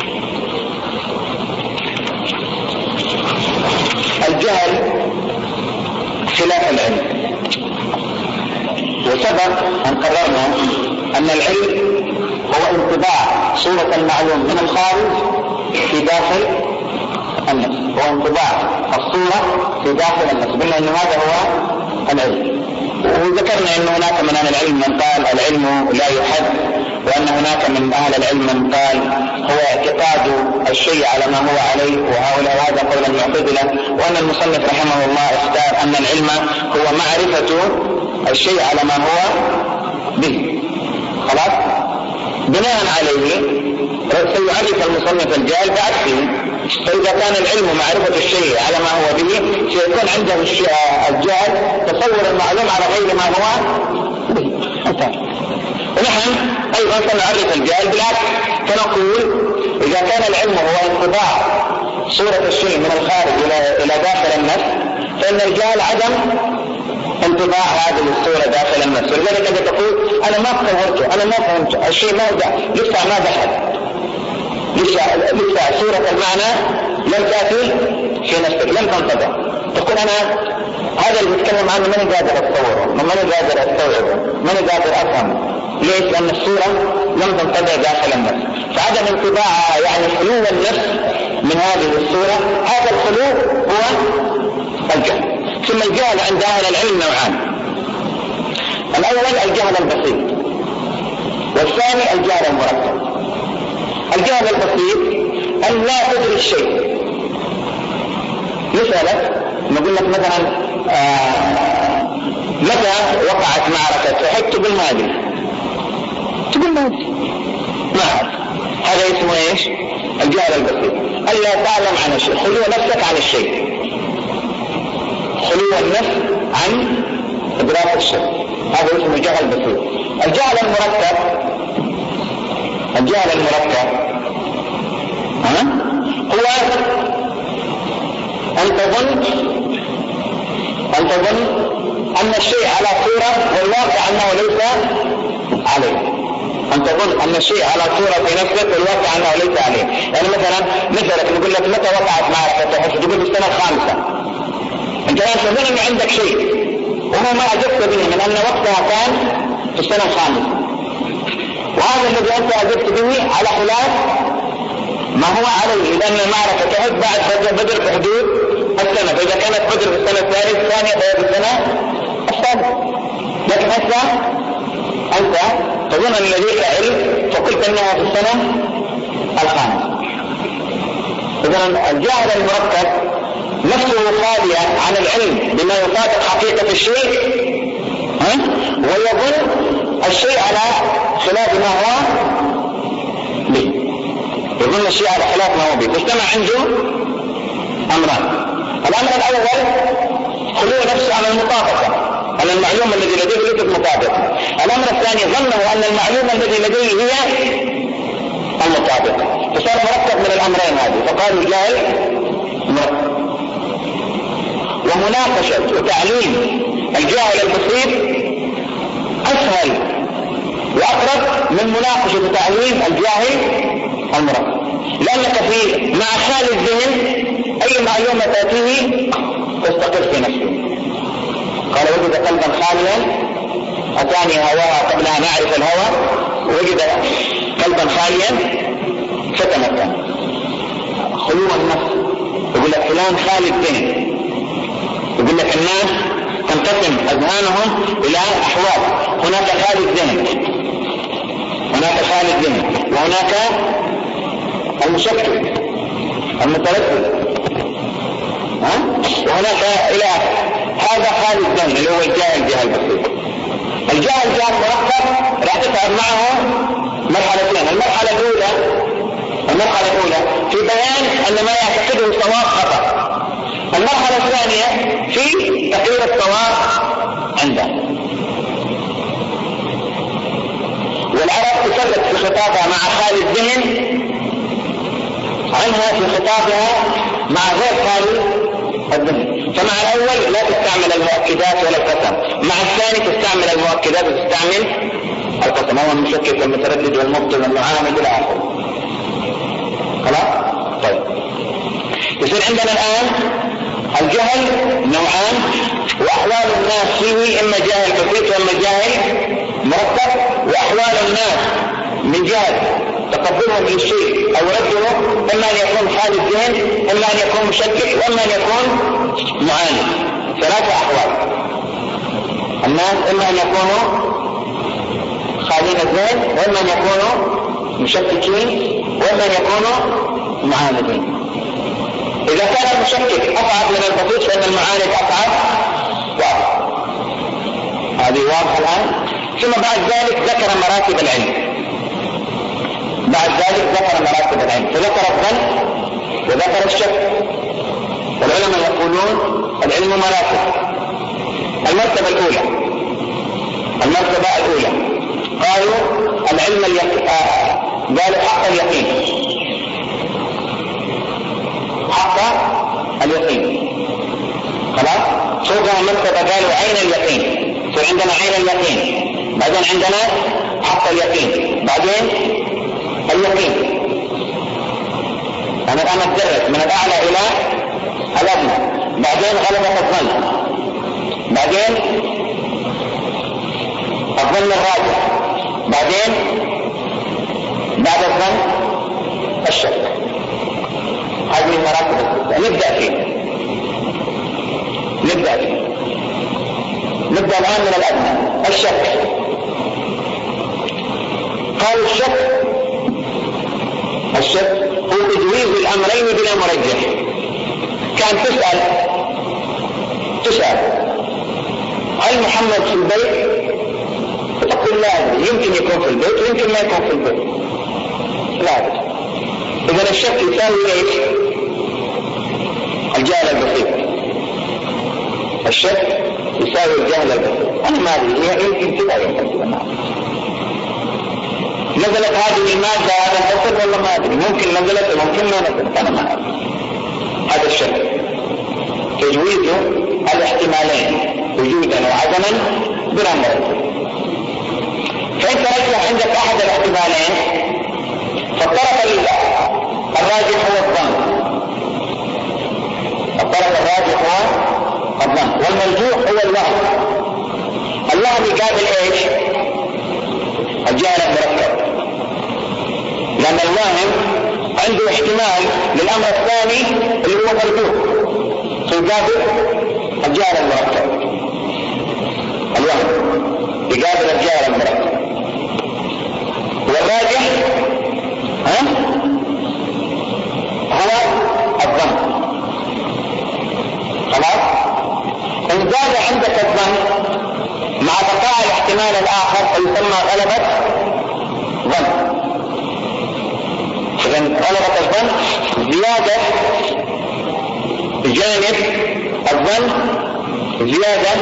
الجهل خلاف العلم، وسبق أن قررنا أن العلم هو انطباع صورة المعلوم من الخارج في داخل النفس، هو انطباع الصورة في داخل النفس، قلنا أنه هذا هو العلم. وذكرنا أن هناك من أهل العلم من قال العلم لا يحد، وأن هناك من أهل العلم من قال هو اعتقاد الشيء على ما هو عليه، وهؤلاء هذا قول المعتزلة، وأن المصنف رحمه الله اختار أن العلم هو معرفة الشيء على ما هو به. خلاص، بناء عليه سيعرف المصنف الجهل بعكسه، فإذا كان العلم معرفة الشيء على ما هو به سيكون عنده الجهل تصور المعلوم على غير ما هو به. ونحن أيضا سنعرف الجهل بالعكس، فنقول إذا كان العلم هو انطباع صورة الشيء من الخارج إلى داخل النفس، فإن الجهل عدم انطباع هذه الصورة داخل النفس. ولذلك أنت تقول أنا ما تصورته، أنا ما فهمته، الشيء ما ده لسه ما دخل، لسه لسه صورة المعنى لم تأتي في نفسك، لم تنطبع. تقول أنا هذا اللي بتكلم عنه ماني قادر أتصوره، ماني قادر أستوعبه، ماني قادر أفهمه. ليش؟ لأن الصورة لم تنطبع داخل النفس. فعدم انطباعها يعني خلو النفس من هذه الصورة، هذا الخلو هو الجهل. ثم الجهل عند أهل العلم نوعان: الأول الجهل البسيط، والثاني الجهل المركب. الجهل البسيط أن لا تدري الشيء. مثلا نقول لك مثلا آه متى وقعت معركة أحد؟ تقول ما أدري، تقول ما أدري، ما أعرف. هذا اسمه إيش؟ الجهل البسيط، ألا تعلم عن الشيء، خلو نفسك عن الشيء، خلو النفس عن إدراك الشيء، هذا اسمه جهل بسيط. الجهل المركب، الجهل المركب ها؟ هو أن تظن أن تظن أن الشيء على صورة والواقع أنه ليس عليه، أن تظن أن الشيء على صورة في نفسك والواقع أنه ليس عليه. يعني مثلا مثلك نقول لك متى وقعت معركة أحد؟ تقول في السنة الخامسة. أنت لا تظن أن عندك شيء وهو ما أجبت به من أن وقتها كان في السنة الخامسة، وهذا الذي أنت أجبت به على خلاف ما هو عليه، لأن المعركة تحد بعد بدر في حدود السنة، فإذا كانت بدر في السنة الثالثة الثانية فهي في السنة الثالثة. لكن هسه أنت تظن أن لديك علم فقلت أنها في السنة الخامسة. إذن الجهل المركب نفسه خالية عن العلم بما يصادق حقيقة الشيء، ها؟ ويظن الشيء على خلاف ما هو به، يظن الشيء على خلاف ما هو به. فاجتمع عنده أمران: الأمر الأول خلو نفسه عن المطابقة، أن المعلومة الذي لديه ليست مطابقة. الأمر الثاني ظنه أن المعلومة الذي لديه هي المطابقة، فصار مركب من الأمرين هذه، فقالوا جاهل مركب. ومناقشة وتعليم الجاهل البسيط أسهل وأقرب من مناقشة وتعليم الجاهل المركب، لأنك في مع خال الذهن أي معلومة تأتيه تستقر في نفسه. قال: وجد قلبا خاليا أتاني هواها قبل أن أعرف الهوى، وجد قلبا خاليا فتمكن. خلو النفس، يقول لك فلان خالي الذهن، يقول لك الناس تنقسم أذهانهم إلى أحوال: هناك خالي الذهن، هناك خالي الذهن، وهناك المشكك المتردد. ها؟ وهناك إلى هذا خالي الذهن اللي هو الجاهل جهل بسيط. الجاهل جهل مركب راح تتعب معه مرحلتين. المرحلة الأولى المرحلة الأولى في بيان أن ما يعتقده صواب خطأ. المرحلة الثانية في تقرير الصواب عنده. والعرب تفرق في خطابها مع خالي الذهن عنها في خطابها مع غير خالي الذهن. فمع الأول لا تستعمل المؤكدات ولا القسم، مع الثاني تستعمل المؤكدات وتستعمل القسم. هو المشكك والمتردد والمبطل والمعاند إلى آخره. خلاص؟ طيب يصير عندنا الآن الجهل نوعان، وأحوال الناس فيه إما جاهل بسيط وإما جاهل مركب. وأحوال الناس من جهة تقبلهم للشيء أو رده إما أن يكون خالي الذهن، إما أن يكون مشكك، وإما أن يكون معاند. ثلاثة أحوال الناس، إما أن يكونوا خالين الذهن، وإما أن يكونوا مشككين، وإما أن يكونوا معاندين. إذا كان المشكك أصعب من البسيط فإن المعاند أصعب وأصعب. هذه واضحة الآن. ثم بعد ذلك ذكر مراتب العلم. بعد ذلك ذكر مراتب العلم، فذكر الظن وذكر الشك. والعلماء يقولون العلم مراتب. المرتبة الأولى المرتبة الأولى قالوا العلم اليقين، آه قالوا حق اليقين، حق اليقين. خلاص؟ فوقها مرتبة قالوا عين اليقين. فعندنا عين اليقين، بعدين عندنا حق اليقين، بعدين اليقين. أنا الآن أتدرج من الأعلى إلى الأدنى. بعدين غلبة الظن، بعدين الظن الراجح، بعدين بعد الظن الشك. هذه المراتب نبدأ فيه نبدأ فيه نبدأ الآن من الأدنى. الشك. قال الشك الشك هو تجويز الأمرين بلا مرجح. كان تسأل تسأل هل محمد في البيت؟ تقول لا أدري، يمكن يكون في البيت ويمكن ما يكون في البيت، لا أدري. إذن الشك يساوي إيش؟ الجهل البسيط. الشك يساوي الجهل البسيط. أنا ما أدري، هي يمكن كذا يمكن كذا، ما أدري. نزلت هذه المادة هذا البسط ولا ما أدري، ممكن نزلت وممكن ما نزلت، أنا ما أدري. هذا الشك تجويز الاحتمالين وجودا وعدما بلا مرجح. فإن ترجح عندك أحد الاحتمالين فالطرف الراجح هو الظن. الطرف الراجح هو الظن، والمرجوح هو الوهم. الوهم يقابل ايش؟ الجهل المركب، لأن الوهم عنده احتمال للأمر الثاني اللي هو مرجوح، فيقابل الجهل المركب. الوهم يقابل الجهل المركب. والراجح ها هو الظن. خلاص؟ إن زاد عندك الظن مع بقاء الاحتمال الآخر فيسمى غلبة ظن. إذن غلبة الظن زيادة بجانب الظن، زيادة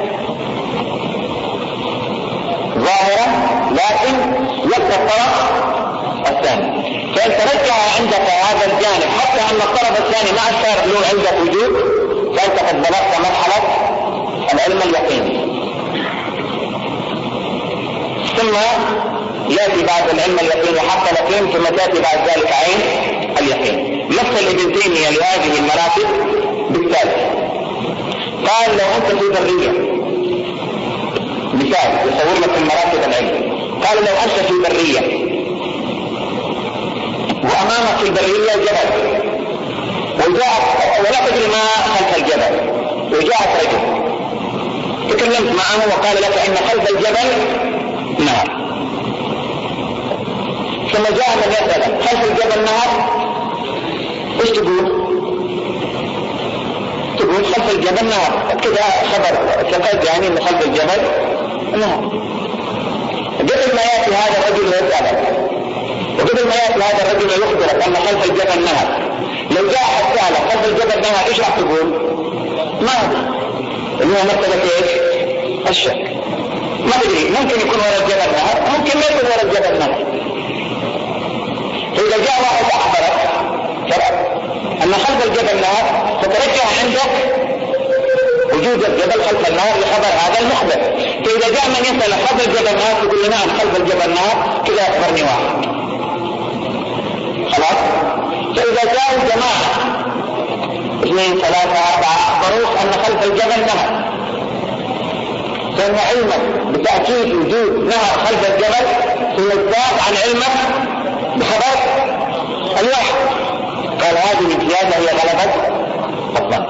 ظاهرة لكن يبقى الطرف الثاني. فإن ترجح عندك هذا الجانب حتى أن الطرف الثاني مع الشارع له عندك وجود، فأنت قد بلغت مرحلة العلم اليقيني. ثم يأتي بعد العلم اليقيني حق اليقين، ثم تأتي بعد ذلك عين اليقين. مثل ابن تيمية لهذه المراتب بالتالي. قال لو أنت في برية، مثال يصور لك مراتب العلم، قال لو أنت في برية وأمامك في البرية جبل، وجاءت ولا تدري ما خلف الجبل، وجاءت رجل تكلمت معه وقال لك إن خلف الجبل نهر، ثم جاء من يسألك خلف الجبل نهر، ايش تقول؟ يقول خلف الجبل نار، كذا خبر ثقل يعني انه خلف الجبل نار. قبل ما ياتي هذا الرجل يسألك، وقبل ما ياتي هذا الرجل يخبرك ان خلف الجبل نار، لو جاء حد سألك خلف الجبل نار ايش راح تقول؟ ما اللي هو مرتبة ايش؟ الشك. ما تدري، ممكن يكون وراء الجبل نار، ممكن ما يكون وراء الجبل نار. فإذا جاء واحد أخبرك أن خلف الجبل نار فترجع عندك وجود الجبل خلف النار لخبر هذا المخبر. فإذا جاء من يسأل خلف الجبل نار تقول نعم خلف الجبل نار، كذا أخبرني واحد خلاص. فإذا جاءوا جماعة اثنين ثلاثة أربعة أخبروك أن خلف الجبل نهر، فإن علمك بتأكيد وجود نهر خلف الجبل سيزداد عن علمك بخبر الواحد. قال هذه الزيادة هي غلبة الظن،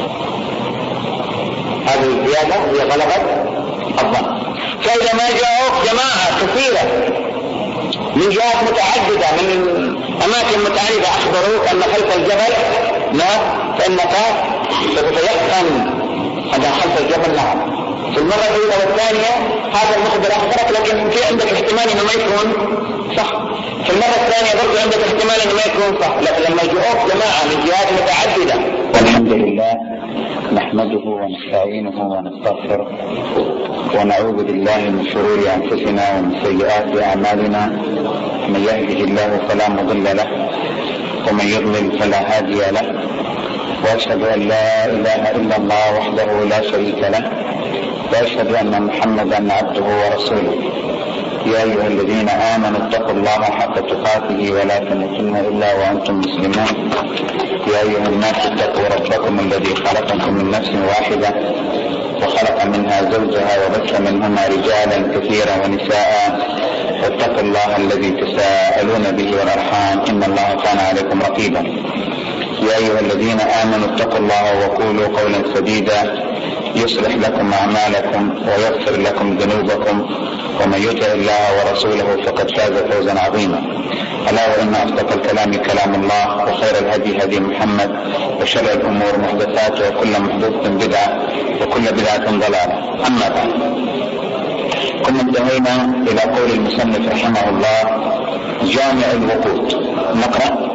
هذه الزيادة هي غلبة الظن. فإذا ما جاءوك جماعة كثيرة من جهات متعددة من أماكن متعددة أخبروك أن خلف الجبل نار، فإنك ستتيقن أن خلف الجبل نار. في المرة الأولى والثانية هذا المخبر أخبرك، لكن في عندك احتمال أنه ما يكون صح. في المرة الثانية برضو عندك احتمال أنه ما يكون صح، لكن لما يجوك جماعة من جهات متعددة. والحمد لله نحمده ونستعينه ونستغفره ونعوذ بالله من شرور أنفسنا ومن سيئات أعمالنا، من يهده الله فلا مضل له ومن يضلل فلا هادي له، وأشهد أن لا إله إلا الله وحده لا شريك له، وأشهد أن محمدا عبده ورسوله. يا أيها الذين آمنوا اتقوا الله حق تقاته ولا تموتن إلا وأنتم مسلمون. يا أيها الناس اتقوا ربكم الذي خلقكم من نفس واحدة وخلق منها زوجها وبث منهما رجالا كثيرا ونساء، واتقوا الله الذي تساءلون به والأرحام إن الله كان عليكم رقيبا. يا أيها الذين آمنوا اتقوا الله وقولوا قولا سديدا يصلح لكم أعمالكم ويغفر لكم ذنوبكم، ومن يطع الله ورسوله فقد فاز فوزا عظيما. ألا وإن أصدق الكلام كلام الله، وخير الهدي هدي محمد، وشر الأمور محدثاتها وكل محدثة بدعة وكل بدعة ضلالة. أما بعد، كنا انتهينا إلى قول المصنف رحمه الله جامع الوقود. نقرأ.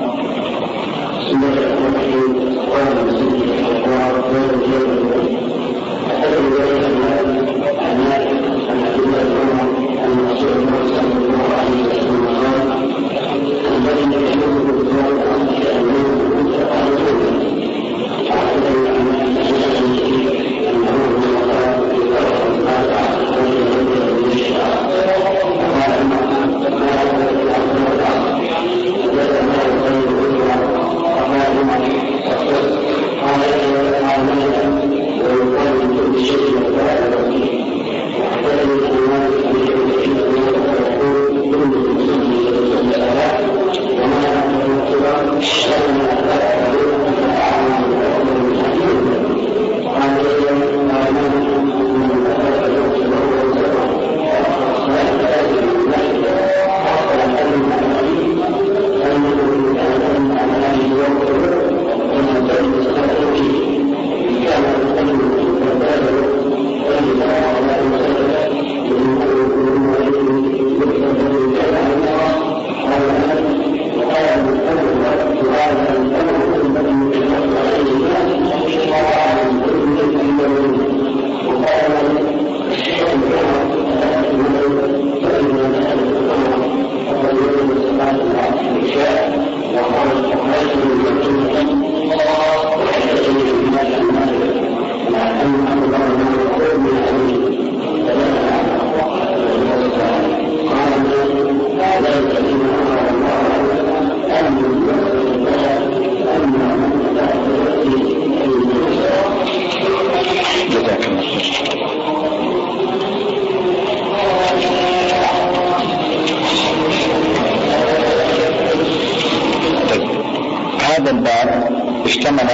هذا الباب اشتمل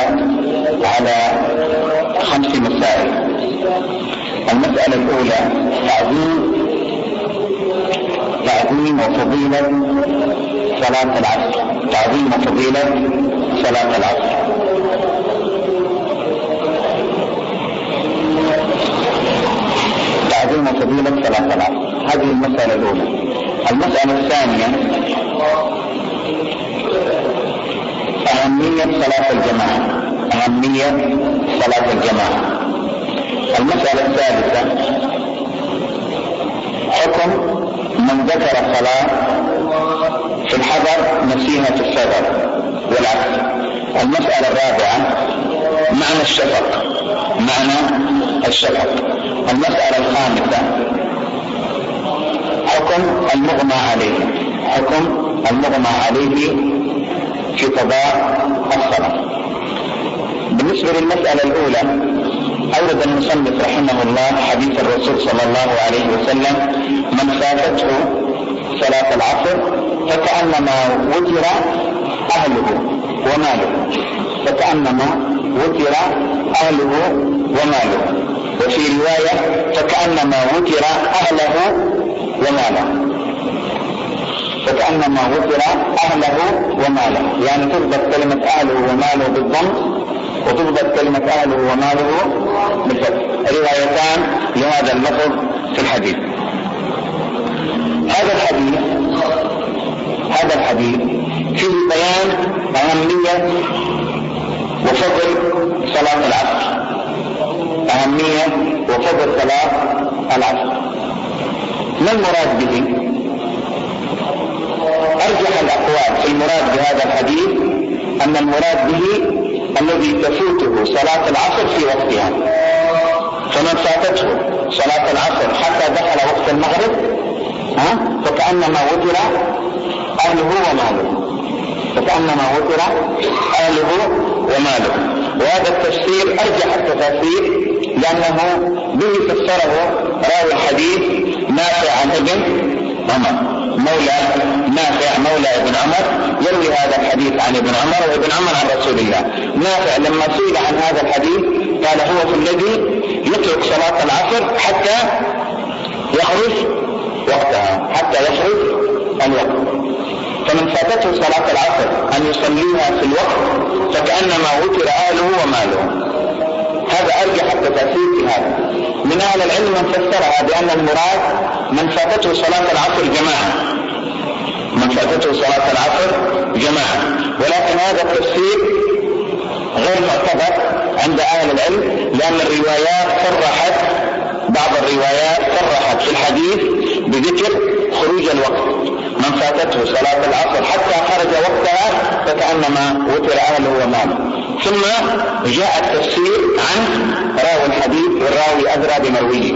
على خمس مسائل. المسألة الأولى تعظيم تعظيم وفضيلة صلاة العصر. تعظيم وفضيلة صلاة العصر. تعظيم فضيلة صلاة العصر. هذه المسألة الأولى. المسألة الثانية أهمية صلاة الجماعة. أهمية صلاة الجماعة. المسألة الثالثة حكم من ذكر صلاة في الحضر نسيها في السفر والعكس. المسألة الرابعة معنى الشفق. معنى الشفق. المسألة الخامسة حكم المغمى عليه. حكم المغمى عليه في قضاء الصلاة. بالنسبة للمسألة الأولى أورد المصنف رحمه الله حديث الرسول صلى الله عليه وسلم: من فاتته صلاة العصر فكأنما وتر أهله وماله. فكأنما وتر أهله وماله. وفي رواية فكأنما وتر أهله وماله. فكأنما وتر أهله وماله، يعني تضبط كلمة أهله وماله بالضم، وتضبط كلمة أهله وماله بالفتح. روايتان لهذا اللفظ في الحديث. هذا الحديث هذا الحديث فيه بيان أهمية وفضل صلاة العصر. أهمية وفضل صلاة العصر. ما المراد به؟ أرجح الأقوال في المراد بهذا الحديث أن المراد به الذي تفوته صلاة العصر في وقتها. فمن فاتته صلاة العصر حتى دخل وقت المغرب فكأنما وتر أهله وماله. فكأنما وتر أهله وماله. وهذا التفسير أرجح التفاسير لأنه به فسره راوي الحديث نافع عن ابن عمر مولى نافع مولى ابن عمر يروي هذا الحديث عن ابن عمر وابن عمر عن رسول الله. نافع لما سئل عن هذا الحديث قال: هو في الذي يترك صلاة العصر حتى يخرج وقتها حتى يخرج الوقت. فمن فاتته صلاة العصر أن يصليها في الوقت فكأنما وتر أهله وماله. هذا أرجح التفاسير في هذا. من أهل العلم من فسرها بأن المراد من فاتته صلاة العصر جماعة. من فاتته صلاة العصر جماعة. ولكن هذا التفسير غير معتبر عند أهل العلم، لأن الروايات صرحت بعض الروايات صرحت في الحديث بذكر خروج الوقت. من فاتته صلاة العصر حتى خرج وقتها فكأنما وتر أهله وماله. ثم جاء التفسير عن راوي الحديث والراوي أدرى بمرويه.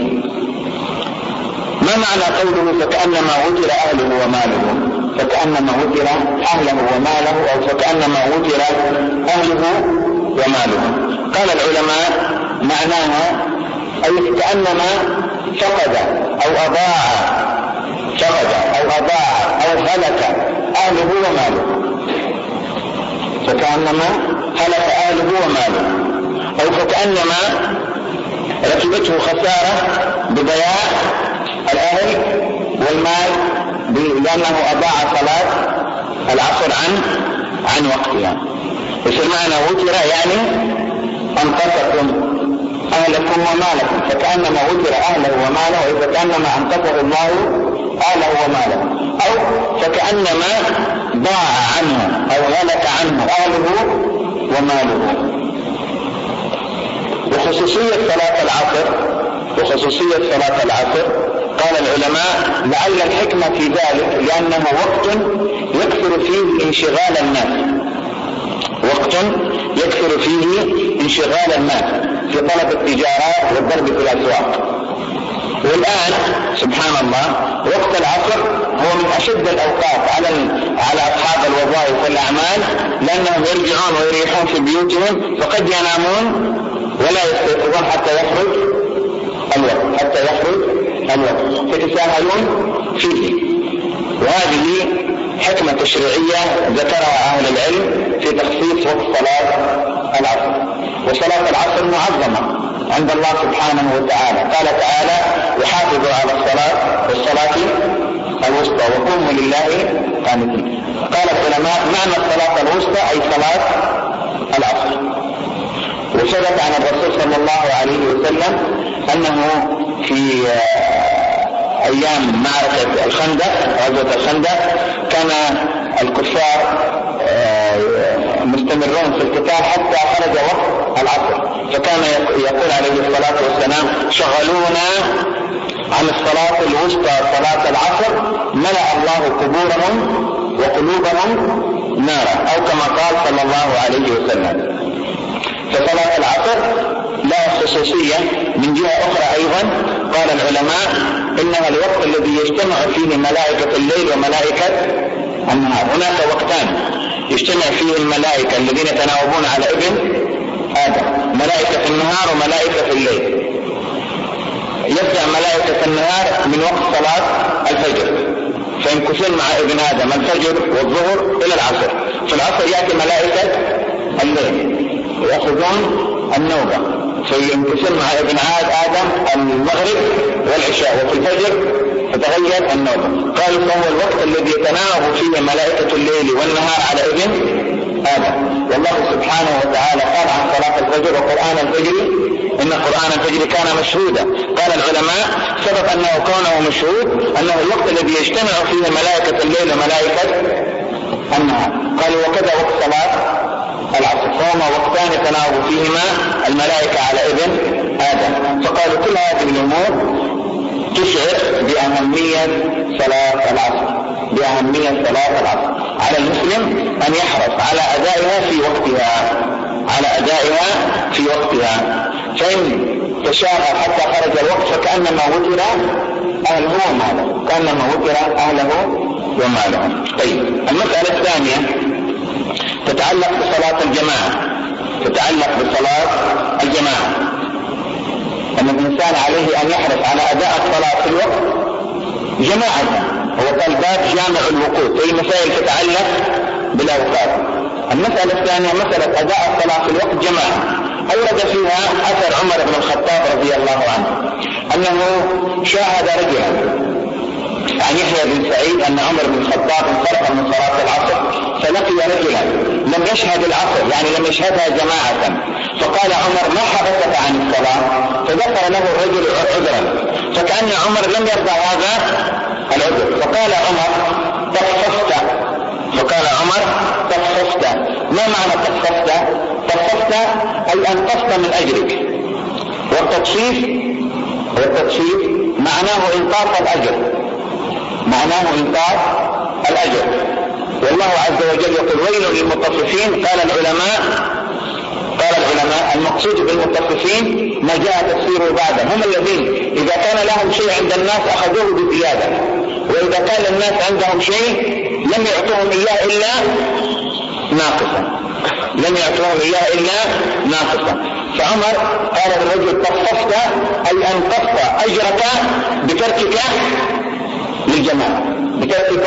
ما معنى قوله فكأنما وتر أهله وماله؟ فكأنما وتر أهله وماله أو فكأنما وتر أهله وماله. قال العلماء معناها أي كأنما فقد أو أضاع فقد أو أضاع أو هلك أهله وماله. فكأنما هلك أهله وماله. أو فكأنما ركبته خسارة بضياع الأهل والمال لأنه أضاع صلاة العصر عن عن وقتها. وش المعنى وتر؟ يعني أنقذكم أهلكم ومالكم. فكأنما وتر أهله وماله أو فكأنما أنقذه الله أهله وماله. أو فكأنما ضاع عنه أو هلك عنه أهله وماله. وخصوصية صلاة العصر وخصوصية صلاة العصر قال العلماء لعل الحكمة في ذلك لأنه وقت يكثر فيه انشغال الناس. وقت يكثر فيه انشغال الناس في طلب التجارات والضرب في الأسواق. والآن سبحان الله وقت العصر هو من أشد الأوقات على على أصحاب الوظائف والأعمال، لأنهم يرجعون ويريحون في بيوتهم فقد ينامون ولا يستيقظون حتى يخرج الوقت حتى يخرج الوقت فتساهلون فيه. وهذه حكمة تشريعية ذكرها أهل العلم في تخصيص وقت صلاة العصر. وصلاة العصر معظمة عند الله سبحانه وتعالى. قال تعالى: وحافظوا على الصلاة والصلاة الوسطى وقوموا لله قانتين. قال العلماء معنى الصلاة الوسطى أي صلاة العصر. وثبت عن الرسول صلى الله عليه وسلم أنه في أيام معركة الخندق، غزوة الخندق، كان الكفار مستمرون في القتال حتى خرج وقت العصر، فكان يقول عليه الصلاة والسلام: شغلونا عن الصلاة الوسطى صلاة العصر ملأ الله قبورهم وقلوبهم نارا، أو كما قال صلى الله عليه وسلم. فصلاة العصر لا خصوصية. من جهة أخرى أيضا قال العلماء إنها الوقت الذي يجتمع فيه ملائكة الليل وملائكة النهار. هناك وقتان يجتمع فيه الملائكة الذين يتناوبون على ابن آدم، ملائكة في النهار وملائكة في الليل. يبدأ ملائكة النهار من وقت صلاة الفجر، فيمكثون مع ابن آدم الفجر والظهر إلى العصر. في العصر يأتي ملائكة الليل ويأخذون النوبة، فيمكثون مع ابن آدم المغرب والعشاء، وفي الفجر تتغير النوبة. قال فهو الوقت الذي يتناوب فيه ملائكة الليل والنهار على ابن آدم. والله سبحانه وتعالى قال عن صلاة الفجر: وقرآن الفجر إن قرآن الفجر كان مشهودا. قال العلماء سبب أنه كونه مشهود أنه الوقت الذي يجتمع فيه ملائكة الليل وملائكة النهار. قالوا وكذا وقت صلاة العصر، فهما وقتان يتناوب فيهما الملائكة على ابن آدم. فقالوا كل هذه الأمور تشعر بأهمية صلاة العصر، بأهمية صلاة العصر. على المسلم أن يحرص على أدائها في وقتها، على أدائها في وقتها. فإن تشاغل حتى خرج الوقت فكأنما وتر أهله وماله، كأنما وتر أهله وماله. طيب، المسألة الثانية تتعلق بصلاة الجماعة، تتعلق بصلاة الجماعة. أن الإنسان عليه أن يحرص على أداء الصلاة في الوقت جماعة. هو الباب جامع الوقوت، أي مسائل تتعلق بالأوقات. المسألة الثانية مسألة أداء الصلاة في الوقت جماعة. أورد فيها أثر عمر بن الخطاب رضي الله عنه أنه شاهد رجلا عن يحيى بن سعيد أن عمر بن الخطاب انصرف من صلاة العصر فلقي رجلا لم يشهد العصر، يعني لم يشهدها جماعة، فقال عمر: ما حبسك عن الصلاة؟ فذكر له الرجل عذرا، فكأن عمر لم يرضى هذا العذر، فقال عمر: تخففت. فقال عمر: تخففت. ما معنى تخففت؟ تخففت أي أنقصت من أجرك. والتخفيف والتخفيف معناه إنقاص الأجر، معناه إنقاص الأجر. والله عز وجل يقول: ويل للمطففين. قال العلماء قال العلماء المقصود بالمطففين ما جاء تفسيره بعد، هم الذين إذا كان لهم شيء عند الناس أخذوه بزيادة، وإذا كان الناس عندهم شيء لم يعطوهم إياه إلا ناقصا، لم يعطوهم إياه إلا ناقصا. فعمر قال للرجل: تخففت أي أنقصت أجرك بتركك للجماعة، بتركك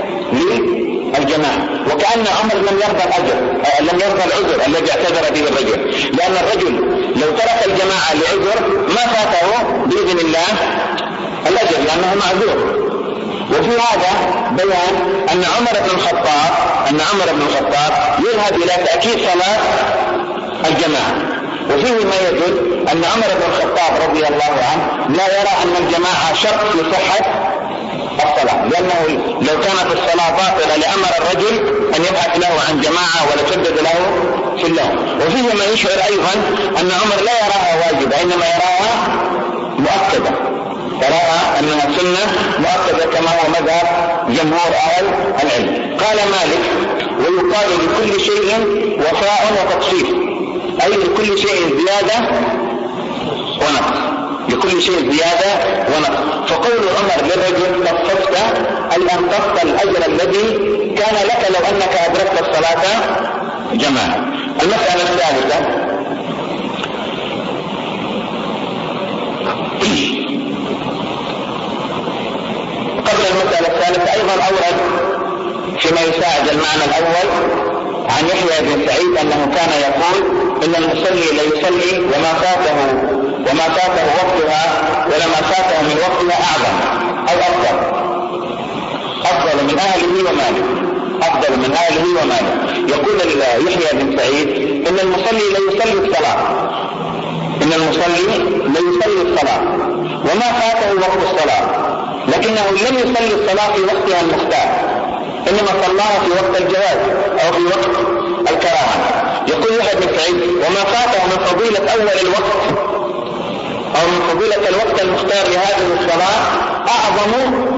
للجماعة. وكأن عمر لم يرضى الأجر، لم يرضى العذر الذي اعتذر به الرجل، لأن الرجل لو ترك الجماعة لعذر ما فاته بإذن الله الأجر لأنه معذور. وفي هذا بيان أن عمر بن الخطاب أن عمر بن الخطاب يذهب إلى تأكيد صلاة الجماعة. وفيه ما يدل أن عمر بن الخطاب رضي الله عنه لا يرى أن الجماعة شرط في صحة الصلاة، لأنه لو كانت الصلاة باطلة لأمر الرجل أن يبحث له عن جماعة ولتشدد له في اللوم. وفيه ما يشعر أيضا أن عمر لا يراها واجبة، إنما يراها مؤكدة، يراها أنها سنة مؤكدة كما هو مذهب جمهور أهل العلم. قال مالك: ويقال لكل شيء وفاء وتطفيف، أي لكل شيء زيادة ونقص، لكل شيء زيادة ونقص. فقول عمر للرجل: تخففت أي أنقصت الأجر الذي كان لك لو أنك أدركت الصلاة جماعة. المسألة الثالثة قبل المسألة الثالثة أيضا أورد فيما يساعد المعنى الأول عن يحيى بن سعيد أنه كان يقول: إن المصلي لا يصلي وما فاته وما فاته وقتها ولما فاته من وقتها أعظم أو أفضل أفضل من أهله وماله، أفضل من أهله وماله. يقول يحيى بن سعيد: إن المصلي لا يصلي الصلاة إن المصلي ليصلي الصلاة وما فاته وقت الصلاة، لكنه لم يصلي الصلاة في وقتها المختار، إنما صلاها في وقت الجواز أو في وقت الكراهة. يقول يحيى بن سعيد: وما فاته من فضيلة أول الوقت أو من فضيلة الوقت المختار لهذه الصلاة أعظم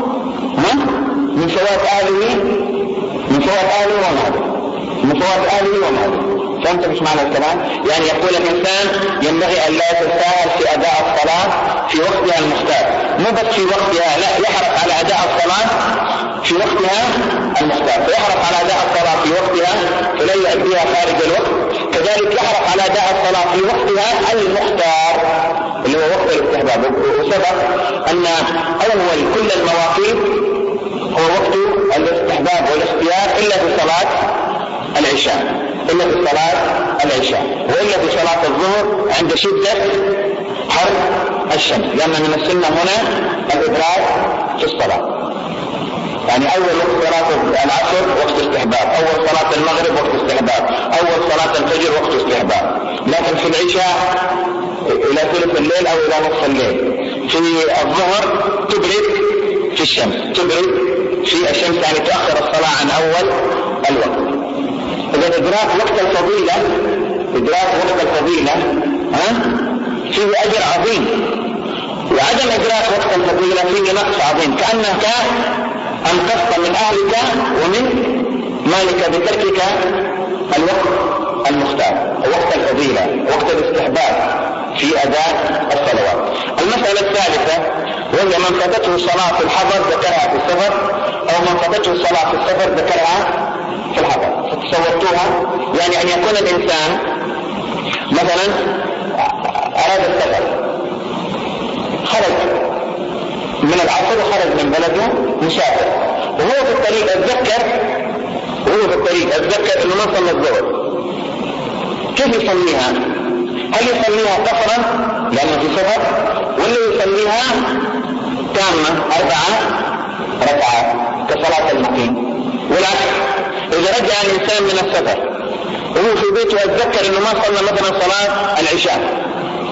من ثواب أهله من ثواب أهله وماله من ثواب أهله وماله. فهمت مش معنى الكلام؟ يعني يقول الإنسان ينبغي أن لا يتساهل في أداء الصلاة في وقتها المختار، مو بس في وقتها، لا، يحرص على أداء الصلاة في وقتها المختار، فيحرص على أداء الصلاة في وقتها فلا يؤديها خارج الوقت. كذلك يحرص على أداء الصلاة في وقتها المختار اللي هو وقت الاستحباب. وسبق أن أول كل المواقيت هو وقت الاستحباب والاختيار إلا في صلاة العشاء إلا في صلاة العشاء وإلا في صلاة الظهر عند شدة حر الشمس، لأن من السنة هنا الإدراك في الصلاة. يعني أول وقت صلاة العصر وقت استحباب، أول صلاة المغرب وقت استحباب، أول صلاة الفجر وقت استحباب، لكن في العشاء إلى ثلث الليل أو إلى نصف الليل. في الظهر تبرد في الشمس، تبرد في الشمس يعني تأخر الصلاة عن أول الوقت. إذا إدراك وقت الفضيلة إدراك وقت الفضيلة ها فيه أجر عظيم، وعدم إدراك وقت الفضيلة فيه نقص عظيم، كأنك أنقذت من أهلك ومن مالك بتركك الوقت المختار، وقت الفضيلة، وقت الاستحباب في أداء الصلوات. المسألة الثالثة وهي من فاتته الصلاة في الحضر ذكرها في السفر، أو من فاتته الصلاة في السفر ذكرها في الحضر. فتصورتوها يعني أن يكون الإنسان مثلا أراد السفر، خرج من العصر وخرج من بلده مسافر، وهو في الطريق أتذكر وهو في الطريق أتذكر إنه ما صلى الظهر، كيف يصليها؟ هل يصليها قصرا لأنه في سفر، ولا يصليها تامة أربعة ركعات كصلاة المقيم؟ والعكس، إذا رجع الإنسان من السفر وهو في بيته أتذكر إنه ما صلى مثلا صلاة العشاء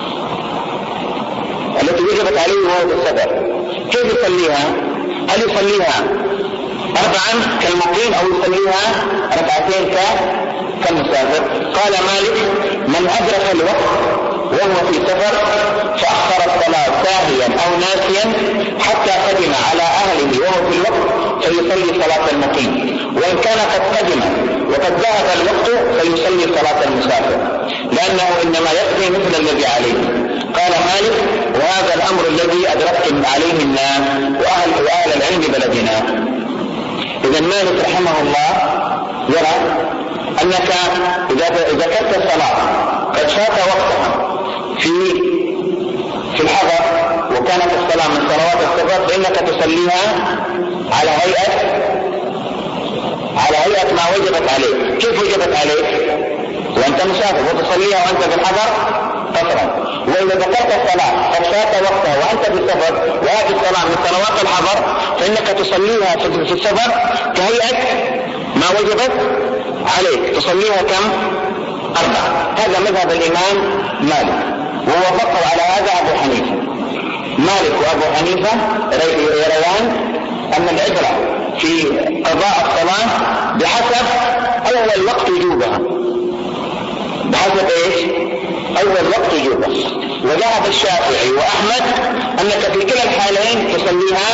التي وجبت عليه وهو في السفر، كيف يصليها؟ هل يصليها أربعا كالمقيم أو يصليها ركعتين كالمسافر؟ قال مالك: من أدرك الوقت وهو في سفر فأخر الصلاة ساهيا أو ناسيا حتى قدم على أهله وهو في الوقت فيصلي صلاة المقيم، وإن كان قد قدم وقد ذهب الوقت فيصلي صلاة المسافر، لأنه إنما يقضي مثل الذي عليه. قال مالك: وهذا الأمر الذي أدركتم عليه الناس وأهل, وأهل العلم بلدنا. إذا مالك رحمه الله يرى أنك إذا ذكرت الصلاة قد فات وقتها في في الحضر وكانت الصلاة من صلوات السفر فإنك تصليها على هيئة على هيئة ما وجبت عليك. كيف وجبت عليك وأنت مسافر؟ وتصليها وأنت في الحضر قصرا. وإذا ذكرت الصلاة قد فات وقتها وأنت في السفر وهذه الصلاة من صلوات الحضر فإنك تصليها في السفر كهيئة ما وجبت عليك، تصليها كم؟ أربعة. هذا مذهب الإمام مالك، ووافقه على هذا أبو حنيفة. مالك وأبو حنيفة يريان أن العبرة في قضاء الصلاة بحسب أول وقت وجوبها، بحسب إيش؟ أول وقت وجوبها. وذهب الشافعي وأحمد أنك في كلا الحالين تصليها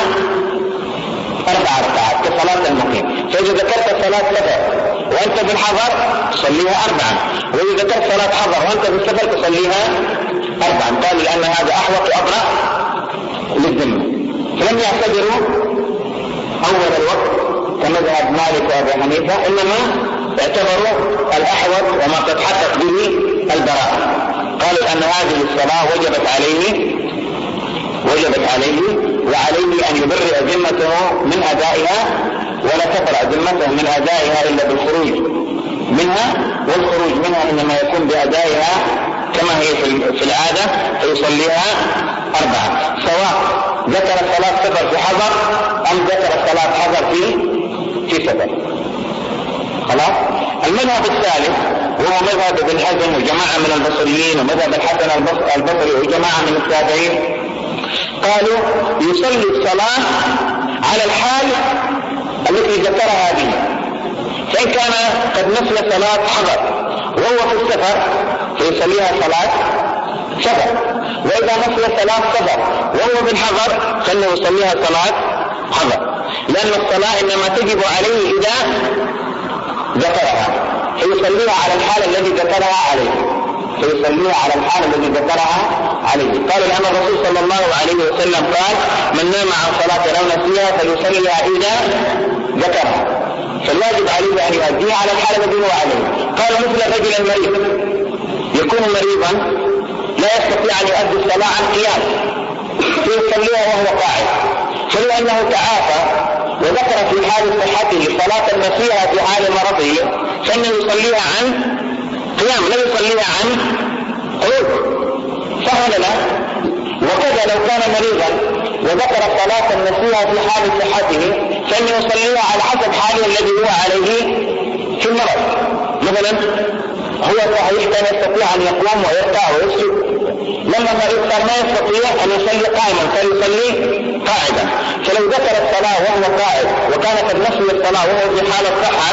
أربع ركعات كصلاة المقيم. فإذا ذكرت صلاة سفر وأنت في الحضر تصليها أربعا، وإذا ذكرت صلاة حضر وأنت في السفر تصليها أربعا. قالوا لأن هذا أحوط وأبرأ للذمة، فلم يعتبروا أول الوقت كمذهب مالك وأبو حنيفة، إنما اعتبروا الأحوط وما تتحقق به البراءة. قالوا أن هذه الصلاة وجبت عليه وجبت عليه وعليه أن يبرئ ذمته من أدائها، ولا تبرأ ذمته من أدائها إلا بالخروج منها، والخروج منها إنما يكون بأدائها كما هي في العادة فيصليها أربعة، سواء ذكر صلاة سفر في حضر أم ذكر صلاة حضر في في سفر. خلاص. المذهب الثالث وهو مذهب ابن حزم وجماعة من البصريين ومذهب الحسن البصري وجماعة من التابعين، قالوا يصلي الصلاة على الحال التي ذكرها به، فإن كان قد نسل صلاة حضر وهو في السفر فيصليها صلاة سفر، وإذا نسل صلاة سفر وهو بالحضر فإنه يصليها صلاة حضر، لأن الصلاة إنما تجب عليه إذا ذكرها، فيصليها على الحال الذي ذكرها عليه فيصليها على الحال الذي ذكرها عليه. قال لأن الرسول صلى الله عليه وسلم قال: من نام عن صلاة لو نسيها فليصليها إذا ذكرها، فالواجب عليه أن يؤديها على الحال الذي هو عليه. قال: مثل رجل مريض يكون مريضا لا يستطيع أن يؤدي الصلاة عن قيام فيصليها وهو قاعد، فلو أنه تعافى وذكر في حال صحته صلاة نسيها في حال مرضه فإنه يصليها عن قيام لا يصليها عن قعود، صح ولا لا؟ وكذا لو كان مريضا وذكر صلاة نسيها في حال صحته فإنه يصليها على حسب حاله الذي هو عليه في المرض. مثلا هو صحيح كان يستطيع أن يقوم ويركع ويسجد، لما مريض صار ما يستطيع أن يصلي قائما فيصلي قاعدا، فلو ذكر الصلاة وهو قاعد وكان قد نسي الصلاة وهو في حال الصحة،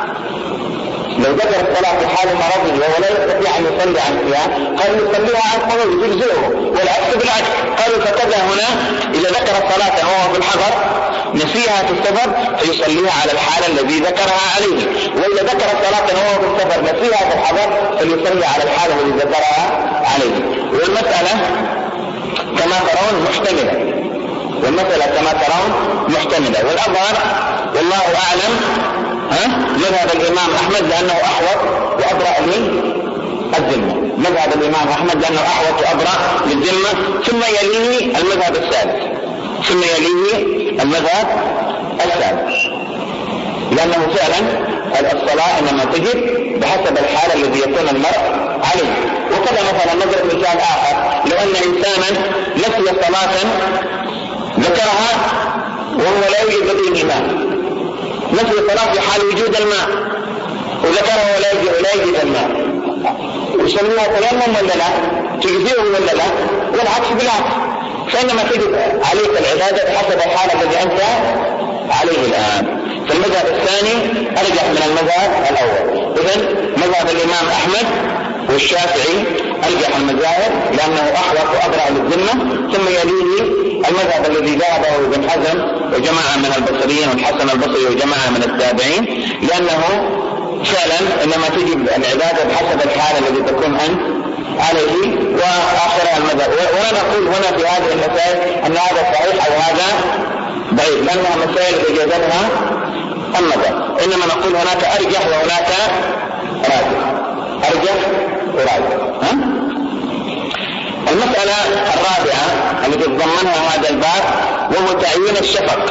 لو ذكر الصلاة في حال مرضه وهو لا يستطيع أن يصلي عن قيام قال يصليها عن قعود يجزئه، والعكس بالعكس. قالوا فكذا هنا إذا ذكر الصلاة وهو في الحضر نسيها في السفر فيصليها على الحال الذي ذكرها عليه، وإذا ذكر الصلاة وهو في السفر نسيها في الحضر فليصلي على الحال الذي ذكرها عليه. والمسألة كما ترون محتملة والمسألة كما ترون محتملة والأظهر والله أعلم ها مذهب الإمام أحمد لأنه أحوط وأبرأ للذمة، مذهب الإمام أحمد لأنه أحوط وأبرأ للذمة، ثم يليه المذهب الثالث ثم يليه المذهب الثالث لأنه فعلا الصلاة إنما تجب بحسب الحال الذي يكون المرء عليه. وكذا مثلا نضرب مثال آخر، لو أن إنسانا نسي صلاة ذكرها وهو لا يوجد بدون الماء، نسي صلاة في حال وجود الماء وذكرها ولا يوجد الماء، يسميها تيمم ولا لا؟ تجزئه ولا لا؟ والعكس بالعكس، فإنما تجب عليك العبادة بحسب الحال الذي أنت عليه الآن. فالمذهب الثاني أرجح من المذهب الأول. إذن مذهب الإمام أحمد والشافعي أرجح المذاهب لأنه أحوط وأبرأ للذمة، ثم يليه المذهب الذي ذهبه ابن حزم وجماعة من البصريين والحسن البصري وجماعة من التابعين، لأنه فعلا إنما تجب العبادة بحسب الحال الذي تكون أنت عليه. وآخرها المذهب. ولا نقول هنا في هذه المسائل أن هذا صحيح أو هذا ضعيف، لأنها مسائل إجازتها المذهب، إنما نقول هناك أرجح وهناك راجح، أرجح وراجح. ها؟ المسألة الرابعة التي تضمنها هذا الباب وهو تعيين الشفق.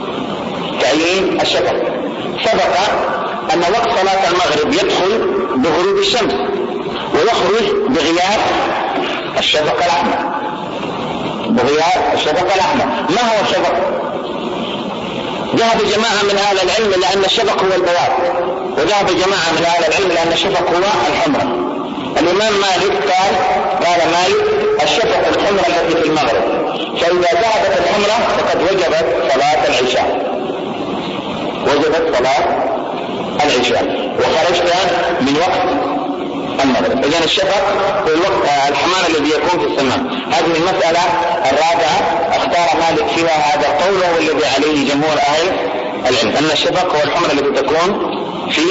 تعيين الشفق سبق أن وقت صلاة المغرب يدخل بغروب الشمس ويخرج بغياب الشفق الأحمر. بغياب الشفق الأحمر. ما هو الشفق؟ ذهب جماعة من أهل العلم لأن الشفق هو البياض، وذهب جماعة من أهل العلم لأن الشفق هو الحمرة. الإمام مالك قال قال مالك الشفق الحمرة التي في المغرب، فإذا ذهبت الحمرة فقد وجبت صلاة العشاء وجبت صلاة العشاء وخرجت من وقت المغرب. إذن الشفق هو الوقت الحمار الذي يكون في السماء. هذه المسألة الرابعة اختار مالك فيها هذا القول وهو الذي عليه جمهور أهل العلم، أن الشفق هو الحمر التي تكون في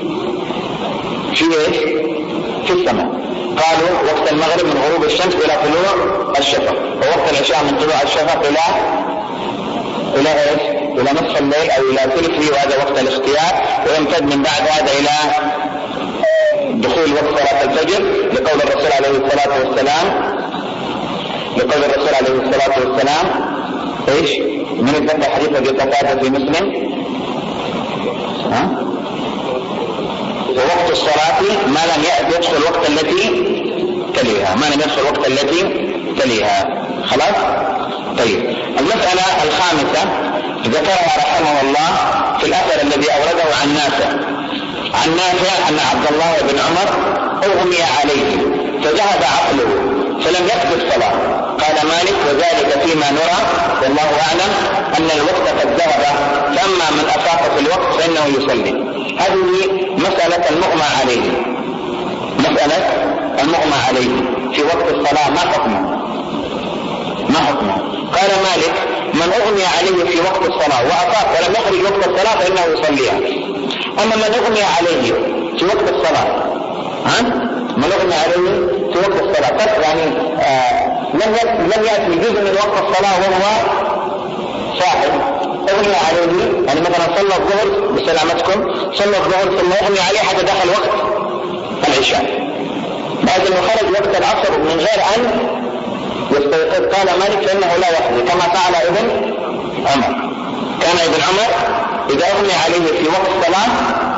في إيش؟ في السماء. قالوا وقت المغرب من غروب الشمس إلى طلوع الشفق، ووقت العشاء من طلوع الشفق إلى إلى إيش؟ إلى نصف الليل أو إلى ثلثه، وهذا وقت الاختيار، ويمتد من بعد هذا إلى دخول وقت صلاة الفجر لقول الرسول عليه الصلاة والسلام لقول الرسول عليه الصلاة والسلام إيش؟ من يتبع حديث أبي قتادة في مسلم ها؟ ووقت الصلاة ما لم يدخل وقت التي تليها ما لم يدخل وقت التي تليها. خلاص؟ طيب، المسألة الخامسة ذكرها رحمه الله في الأثر الذي أورده عن نافع عن نافع أن عبد الله بن عمر أغمي عليه فذهب عقله فلم يقضي الصلاة. قال مالك وذلك فيما نرى والله أعلم أن الوقت قد ذهب، فأما من أفاق في الوقت فإنه يصلي. هذه مسألة المغمى عليه، مسألة المغمى عليه في وقت الصلاة ما حكمه؟ ما حكمه؟ قال مالك من أغمي عليه في وقت الصلاة وأفاق ولم يخرج وقت الصلاة فإنه يصليها. أما من أغمي عليه في وقت الصلاة، ها؟ من أغمي عليه في وقت الصلاة طب يعني آه لم يأتي جزء من وقت الصلاة وهو صاحب، أغمي عليه يعني مثلا صلى الظهر بسلامتكم، صلى الظهر ثم أغمي عليه حتى دخل وقت العشاء، بعد أنه خرج وقت العصر من غير أن يستيقظ. قال مالك فإنه لا يقضي كما فعل ابن عمر. كان ابن عمر إذا أغمي عليه في وقت الصلاة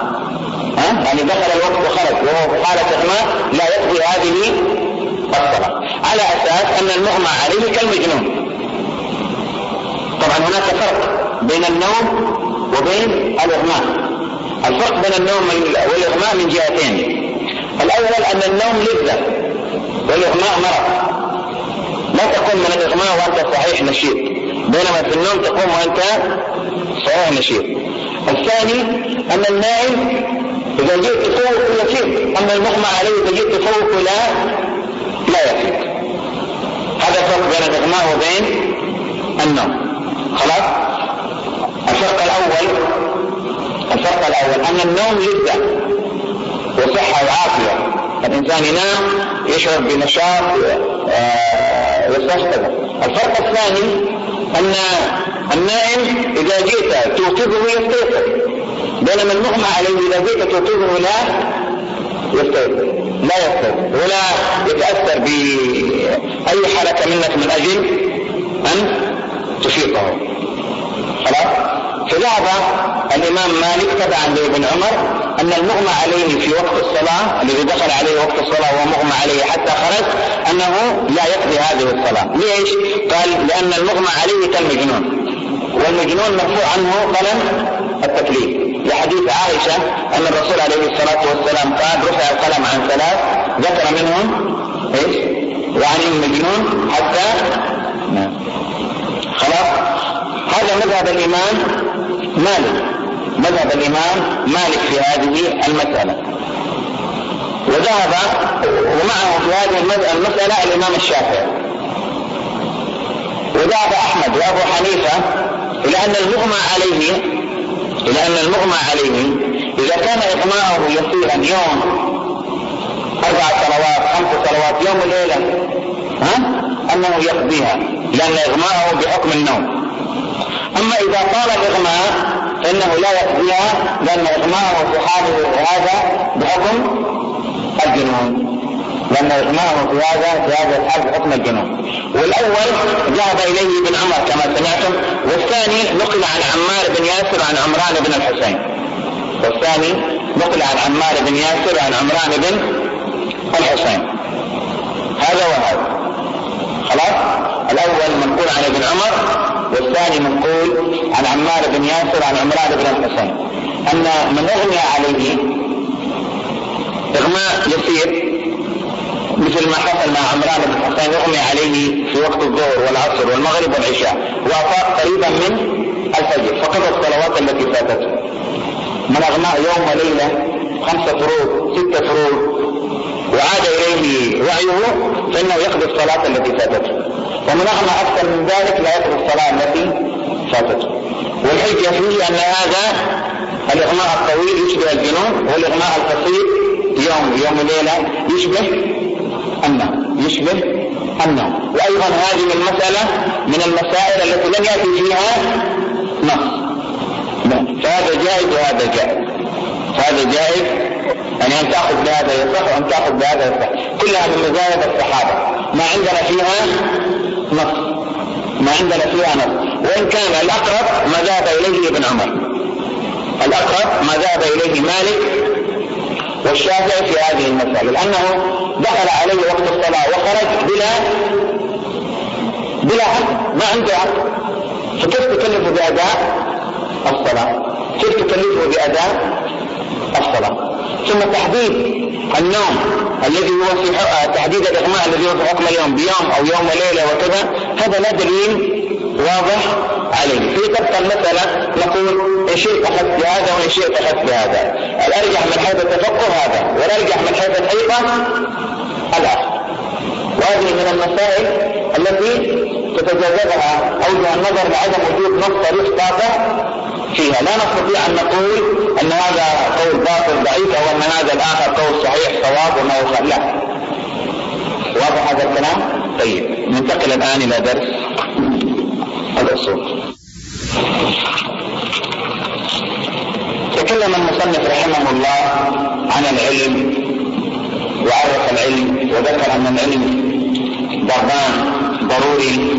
ها يعني دخل الوقت وخرج وهو في حالة إغماء لا يقضي هذه الصلاة، على أساس أن المغمى عليه كالمجنون. طبعا هناك فرق بين النوم وبين الإغماء. الفرق بين النوم والإغماء من جهتين. الأول أن النوم لذة والإغماء مرض، لا تقوم من الإغماء وأنت صحيح نشيط، بينما في النوم تقوم وأنت صحيح نشيط. الثاني أن النائم إذا جئت تفوق يفيق، أما المغمى عليه إذا جئت تفوق لا لا يفيق. هذا الفرق بين الإغماء وبين النوم. خلاص. الفرق الأول الفرق الأول أن النوم لذة وصحة وعافية، الإنسان ينام يشعر بنشاط يستيقظ. الفرق الثاني أن النائم إذا جئت توقظه يستيقظ، بينما المغمى عليه إذا جئت توقظه لا يستيقظ لا يستيقظ ولا يتأثر بأي حركة منك من أجل أن تفيقه. خلاص. فذهب الإمام مالك تبعا لابن عمر أن المغمى عليه في وقت الصلاة الذي دخل عليه وقت الصلاة وهو مغمى عليه حتى خرج أنه لا يقضي هذه الصلاة. ليش؟ قال لأن المغمى عليه كالمجنون، والمجنون مرفوع عنه قلم التكليف، لحديث عائشة أن الرسول عليه الصلاة والسلام قال رفع القلم عن ثلاث ذكر منهم إيش؟ وعن المجنون حتى خلاص. هذا مذهب الإمام مالك، مذهب الإمام مالك في هذه المسألة. وذهب ومعه في هذه المسألة الإمام الشافعي، وذهب أحمد وأبو حنيفة إلى أن المغمى عليه إلى أن المغمى عليه إذا كان إغماءه يصيرا يوم أربع صلوات خمس صلوات يوم وليلة ها أنه يقضيها لأن إغماءه بحكم النوم. أما إذا طال الإغماء فإنه لا يقضيها لأن إغماءه في حاله هذا بحكم الجنون، لأن إغماءه في هذا في هذا الحال بحكم الجنون. والأول ذهب إليه ابن عمر كما سمعتم، والثاني نقل عن عمار بن ياسر عن عمران بن الحسين والثاني نقل عن عمار بن ياسر عن عمران بن الحسين. هذا وهذا. خلاص. الأول منقول عن ابن عمر والثاني منقول عن عمار بن ياسر عن عمران بن الحسين أن من أغمي عليه إغماء يسير مثل ما حصل مع عمران بن الحسين، أغمي عليه في وقت الظهر والعصر والمغرب والعشاء وأفاق قريبا من الفجر فقضى الصلوات التي فاتته. من أغماء يوم وليلة خمسة فروض ستة فروض وعاد إليه وعيه فإنه يقضي الصلاة التي فاتته، ومن أغمى أكثر من ذلك لا يقضي الصلاة التي فاتته. والحجة فيه أن هذا الإغماء الطويل يشبه الجنون، والإغماء القصير يوم يوم ليلة يشبه النوم يشبه النوم. وأيضا هذه المسألة من المسائل التي لم يأتي فيها نص، فهذا جائز وهذا جائز، فهذا جائز يعني أن تأخذ بهذا يصح وأن تأخذ بهذا يصح، كلها من مزايا الصحابة ما عندنا فيها نص ما عندنا فيها نص وإن كان الأقرب ما ذهب إليه ابن عمر، الأقرب ما ذهب إليه مالك والشافعي في هذه المسألة، لأنه دخل عليه وقت الصلاة وخرج بلا بلا حق، ما عنده حق، فكيف تكلفه بأداء الصلاة؟ كيف تكلفه بأداء الصلاة؟ ثم تحديد النوم الذي هو في تحديد الإغماء الذي هو في حكم اليوم بيوم أو يوم وليلة وكذا، هذا لا دليل واضح عليه. في تبقى المسألة نقول إن شئت أخذت بهذا وإن شئت أخذت بهذا، الأرجح من حيث التفقه هذا والأرجح من حيث الحقيقة الآخر. وهذه من المسائل التي تتجاذبها أوجه النظر لعدم وجود نص صريح قاطع فيها. لا نستطيع أن نقول أن هذا قول باطل ضعيف أو أن هذا الآخر قول صحيح صواب وما يخالف، لا. واضح هذا الكلام؟ طيب ننتقل الآن إلى درس الأصول. تكلم المصنف رحمه الله عن العلم وعرف العلم وذكر أن العلم ضربان ضروري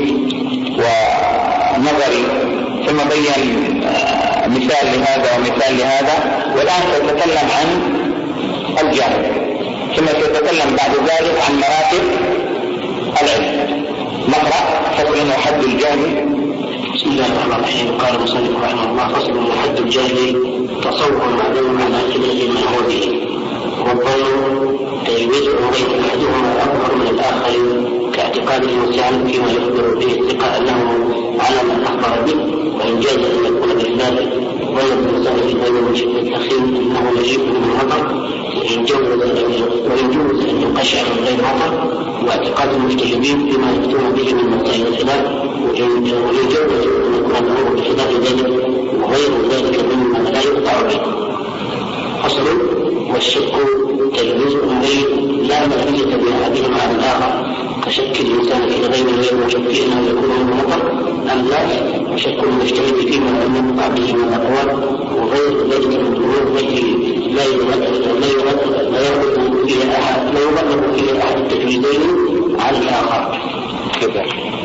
ونظري، ثم بين مثال لهذا ومثال لهذا، والآن سيتكلم عن الجهل، ثم سيتكلم بعد ذلك عن مراتب العلم. نقرأ فصل وحد الجهل. بسم الله الرحمن الرحيم. قال المصنف رحمه الله: فصل وحد الجهل تصور معلوم على خلاف ما هو به، والظن تجويز بين احدهما اكبر من الاخر كاعتقاد الانسان فيما يخبر به الثقه انه على ما اخبر به، وان جاز ان يكون بالله ظن الانسان في بين الاخير انه يجيب من المطر، وان جوز ان يقشعر من غير مطر، واعتقاد المجتهدين فيما يفتون به من مسائل الخلاف، وان جوز ان يكون الامر بخلاف ذلك وغير ذلك مما لا يقطع به. حصل والشك تجويز امرين لا مزية باحدهما على الاخر، كشك الانسان في غير غير وشك انه يكون من مطر ام لا، وشك المجتهد فيما لم يقطع به من الاقوال، وغير ذلك من الامور التي لا يغلب لا يغلب لا يغلب فيها احد لا يغلب فيها احد التجويزين على الاخر. كذا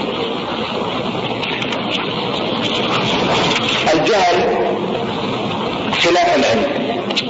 الجهل خلاف العلم.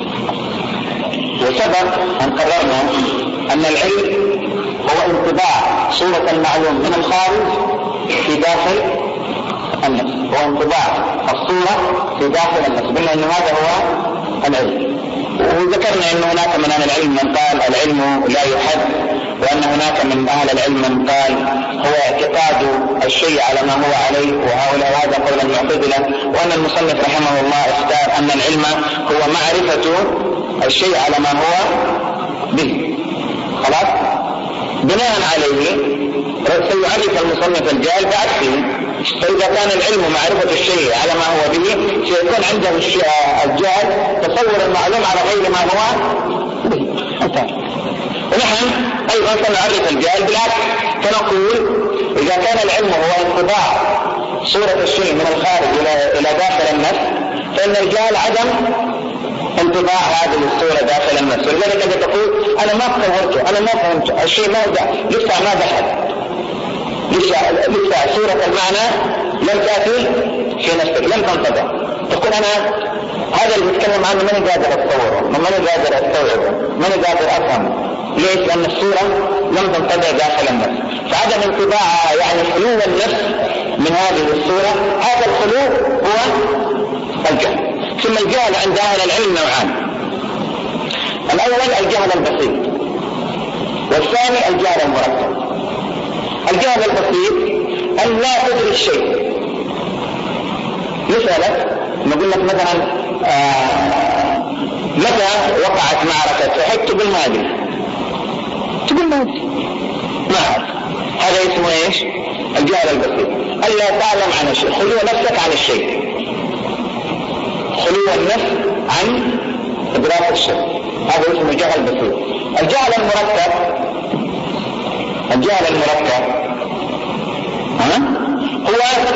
وسبق أن قررنا أن العلم هو انطباع صورة المعلوم من الخارج في داخل النفس، هو انطباع الصورة في داخل النفس. قلنا أن هذا هو العلم، وذكرنا أن هناك من أهل العلم من قال العلم لا يحد، وأن هناك من أهل العلم من قال هو اعتقاد الشيء على ما هو عليه، وهؤلاء هذا قول المعتزلة. وأن المصنف رحمه الله اختار أن العلم هو معرفة الشيء على ما هو به. خلاص، بناء عليه سيعرف المصنف الجهل بعكسه، فإذا كان العلم معرفة الشيء على ما هو به سيكون عنده الجهل تصور المعلوم على غير ما هو به. ونحن أيضا سنعرف الجهل بالعكس، فنقول إذا كان العلم هو انطباع صورة الشيء من الخارج إلى داخل النفس، فإن الجهل عدم انطباع هذه الصورة داخل النفس. ولذلك أنت تقول أنا ما تصورته، أنا ما فهمته، الشيء ما لسه ما دخل، لسه لسه صورة المعنى لم تأتي في نفسك، لم تنطبع. تقول أنا هذا اللي بتكلم عنه ماني قادر أتصوره، ماني قادر أستوعبه، ماني قادر أفهمه. ليش؟ لأن الصورة لم تنطبع داخل النفس. فعدم انطباعها يعني خلو النفس من هذه الصورة، هذا الخلو هو الجهل. ثم الجهل عند أهل العلم نوعان: الأول الجهل البسيط، والثاني الجهل المركب. الجهل البسيط أن لا تدري الشيء. مثلا نقول لك مثلا آه متى وقعت معركة أحد؟ تقول ما أدري، تقول ما أدري، ما أعرف. هذا اسمه إيش؟ الجهل البسيط. ألا تعلم عن الشيء، خلو نفسك عن الشيء، خلو النفس عن إدراك الشيء، هذا اسمه جهل بسيط. الجهل المركب، الجهل المركب ها؟ هو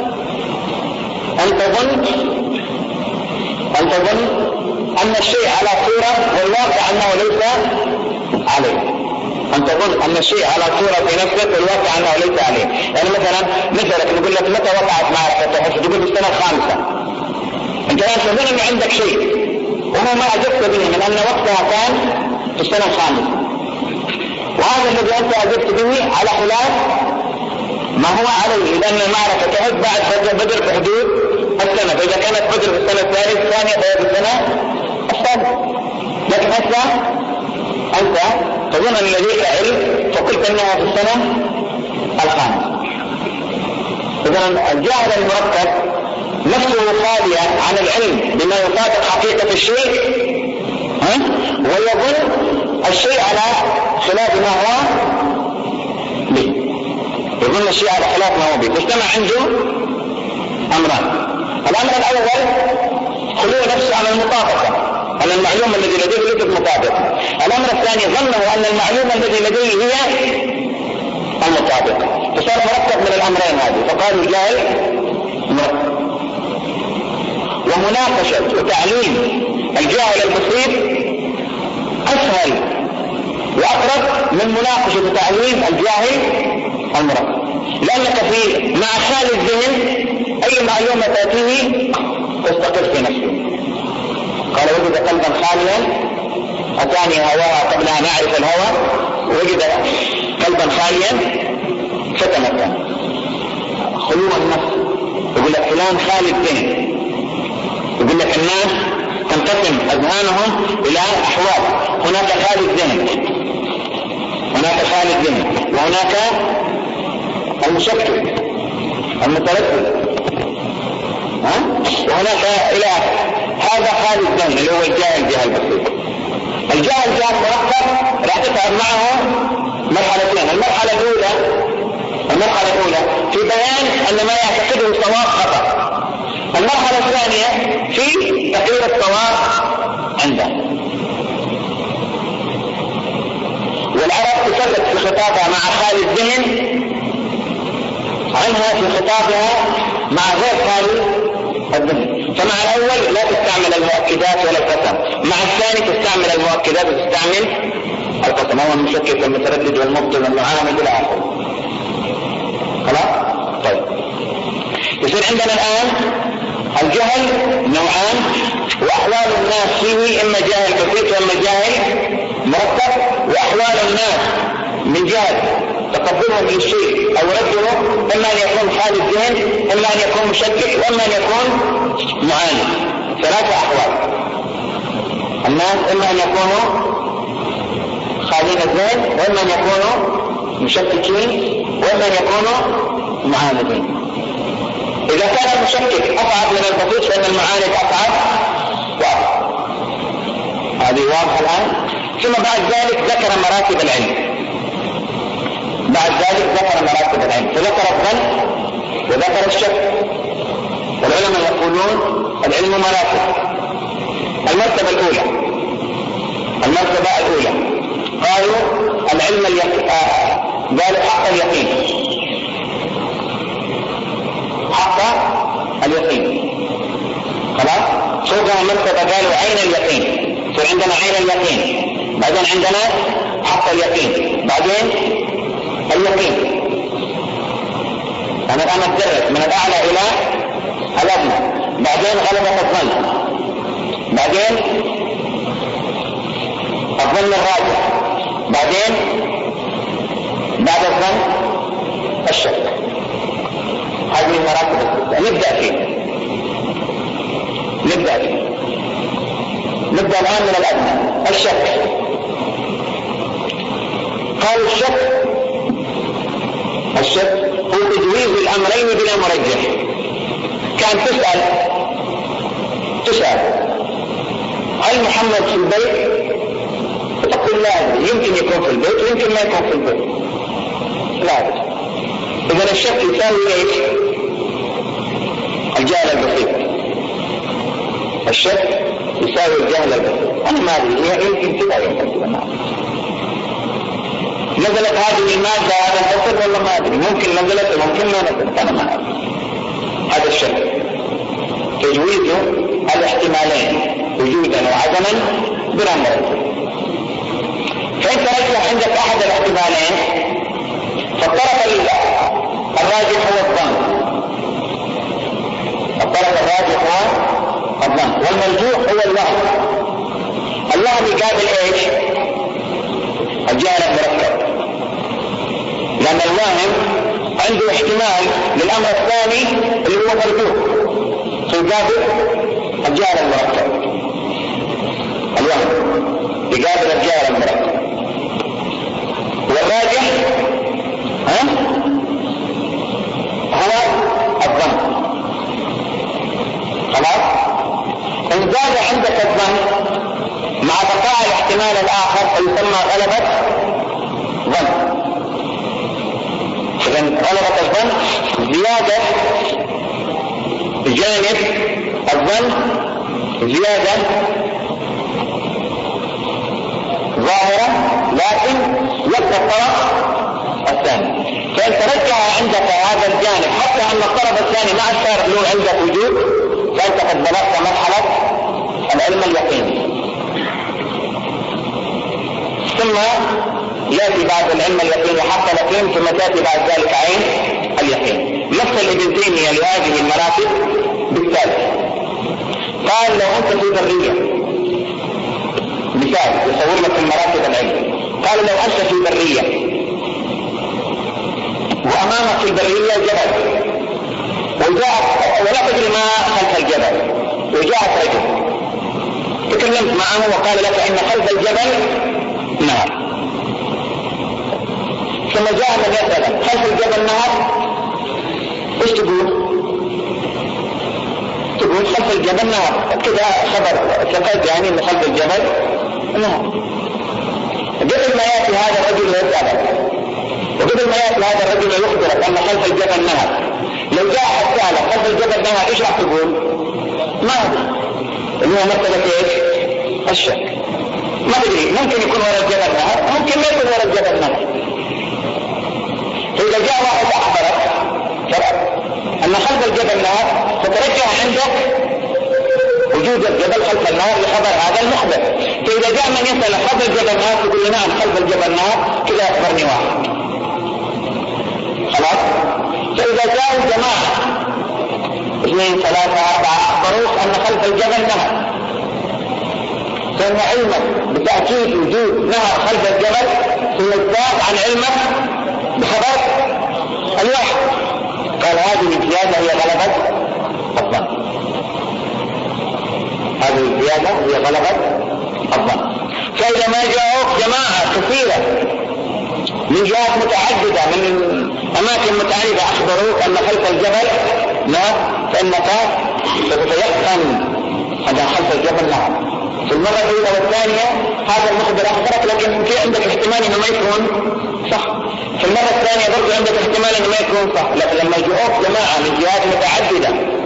أن تظن أن تظن أن الشيء على صورة والواقع أنه ليس عليه. أن تظن أن الشيء على صورة في نفسك والواقع أنه ليس عليه. يعني مثلا مثلك نقول لك متى وقعت معركة أحد؟ تقول في السنة الخامسة. أنت لا تظن أن عندك شيء، وهو ما أجبت به من أن وقتها كان في السنة الخامسة، وهذا الذي أنت أجبت به على خلاف ما هو عليه، لأن المعركة تحد بعد بدر في حدود السنة، فإذا كانت بدر في السنة الثالثة الثانية فهي في السنة الثالثة. لكن أنت أنت تظن أن لديك علم فقلت أنه في السنة الخامسة. إذن الجاهل المركب نفسه خالية عن العلم بما يطابق حقيقة الشيء، ها؟ ويظن الشيء على خلاف ما هو به، يظن الشيء على خلاف ما هو به، فاجتمع عنده أمران. الأمر الأول خلوه نفسه عن المطابقة، أن المعلومة الذي لديه ليست مطابقة. الأمر الثاني ظنه أن المعلومة الذي لديه هي المطابقة، فصار مركب من الأمرين هذه، فقالوا الجاهل مركب. ومناقشة وتعليم الجاهل البسيط أسهل وأقرب من مناقشة وتعليم الجاهل المركب، لأنك في مع خالي الذهن أي معلومة تأتيه تستقر في نفسه. قال وجد قلبا خاليا أتاني هواها قبل أن أعرف الهوى، وجد قلبا خاليا فتمكن. خلو النفس، يقول لك فلان خالي الذهن، يقول لك الناس تنقسم أذهانهم إلى أحوال، هناك خالي الذهن، هناك خالي الذهن، وهناك المشكك المتردد، ها؟ وهناك إلى هذا خالي الذهن اللي هو الجاهل جاهل بسيط. الجاهل جاهل مركب راح تتعب معه مرحلتين. المرحلة الأولى المرحلة الأولى في بيان أن ما يعتقده صواب خطأ. المرحلة الثانية في تقرير الصواب عنده. والعرب تفرق في خطابها مع خالي الذهن عنها في خطابها مع غير خالي الذهن. فمع الأول لا تستعمل المؤكدات ولا القسم، مع الثاني تستعمل المؤكدات وتستعمل القسم، هو المشكك والمتردد والمبطل والمعاند إلى آخره. خلاص؟ طيب يصير عندنا الآن الجهل نوعان، وأحوال الناس فيه إما جاهل بسيط وإما جاهل مركب، وأحوال الناس من جهة تقبلهم للشيء أو رده إما أن يكون خالي الذهن، إما أن يكون مشكك، وإما أن يكون معاند. ثلاثة أحوال الناس، إما أن يكونوا خالين الذهن، وإما أن يكونوا مشككين، وإما أن يكونوا معاندين. إذا كان المشكك أصعب من البسيط فإن المعاند أصعب وأصعب. هذه واضحة الآن. ثم بعد ذلك ذكر مراتب العلم، بعد ذلك ذكر مراتب العلم، فذكر الظن وذكر الشك. والعلماء يقولون العلم مراتب. المرتبة الأولى المرتبة الأولى قالوا العلم اليقين، آه قالوا حق اليقين، حق اليقين. خلاص؟ فوقها مرتبة قالوا عين اليقين، فعندنا عين اليقين، بعدين عندنا حق اليقين، بعدين اليقين. أنا الآن أتدرج من الأعلى إلى الأدنى، بعدين غلبة الظن، بعدين الظن الراجح، بعدين بعد الظن الشك. هذه المراتب نبدأ فيه نبدأ فيه نبدأ الآن من الأدنى. الشك، قالوا الشك الشك هو تجويز الأمرين بلا مرجح. كان تسأل تسأل هل محمد في البيت؟ تقول لا أدري، يمكن يكون في البيت ويمكن ما يكون في البيت، لا أدري. إذن الشك يساوي إيش؟ الجهل البسيط. الشك يساوي الجهل البسيط. أنا ما أدري، هي يمكن كذا يمكن كذا، ما أدري. نزلت هذه المادة هذا البسيط ولا ما أدري، ممكن نزلت وممكن ما نزلت، أنا ما أدري. هذا الشك تجويز الاحتمالين وجودا وعدما بلا مرجح. فإنت رجح عندك أحد الاحتمالين، فالطرف الراجح هو الظن، الطرف الراجح هو الظن، والمرجوح هو الوهم. الوهم يقابل ايش؟ الجهل المركب، لأن الوهم عنده احتمال للأمر الثاني اللي هو مرجوح، فيقابل الجهل المركب الوهم. يقابل الجار المركب. والراجح ها هو الظن. خلاص؟ إن زاد عندك الظن مع بقاء الاحتمال الآخر فيسمى غلبة ظن. إذن غلبة الظن زيادة بجانب الظن، زيادة ظاهرة لكن يبقى الطرف الثاني. فإن ترجع عندك هذا الجانب حتى أن الطرف الثاني مع الشارع له عندك وجود، فأنت قد بلغت مرحلة العلم اليقيني. ثم يأتي بعد العلم اليقيني حق اليقين، ثم تأتي بعد ذلك عين اليقين. مثل ابن تيمية لهذه المراتب بالتالي، قال لو أنت في برية، مثال يصور لك مراتب العلم، قال لو أنت في برية وأمامك في البرية جبل وجاءت ولا تدري ما خلف الجبل، وجاءت رجل تكلمت معه وقال لك إن خلف الجبل نهر، ثم جاء من يسألك خلف الجبل نهر، ايش تقول؟ تقول خلف الجبل نهر، كذا خبر ثقلت يعني ان خلف الجبل نهر. قبل ما يأتي هذا الرجل يسألك وقبل ما يأتي هذا الرجل يخبرك ان خلف الجبل نهر، لو جاء حسالك خلف الجبل نهر ايش راح تقول؟ ما ادري، اللي هو مسألة ايش؟ الشك. ما تدري، ممكن يكون وراء الجبل نهر، ممكن ما يكون وراء الجبل نهر. فإذا جاء واحد أخبرك أن خلف الجبل نهر، فترجع عندك وجود الجبل خلف النهر لخبر هذا المخبر. فإذا جاء من يسأل خلف الجبل نهر تقول نعم خلف الجبل نهر، كذا أخبرني واحد. خلاص؟ فإذا جاءوا جماعة اثنين ثلاثة أربعة أخبروك أن خلف الجبل نهر، فإن علمك بتأكيد وجود نهر خلف الجبل سيزداد عن علمك بخبر الواحد. قال هذه الزيادة هي غلبة الظن، هذه الزيادة هي غلبة الظن. فإذا ما جاءوك جماعة كثيرة من جهات متعددة من أماكن متعددة أخبروك أن خلف الجبل نهر، فإنك ستتيقن أن خلف الجبل نهر. في المرة الأولى والثانية هذا المخبر أخبرك، لكن في عندك احتمال إنه ما يكون صح. في المرة الثانية برضو عندك احتمال إنه ما يكون صح، لكن لما يجوك جماعة من جهات متعددة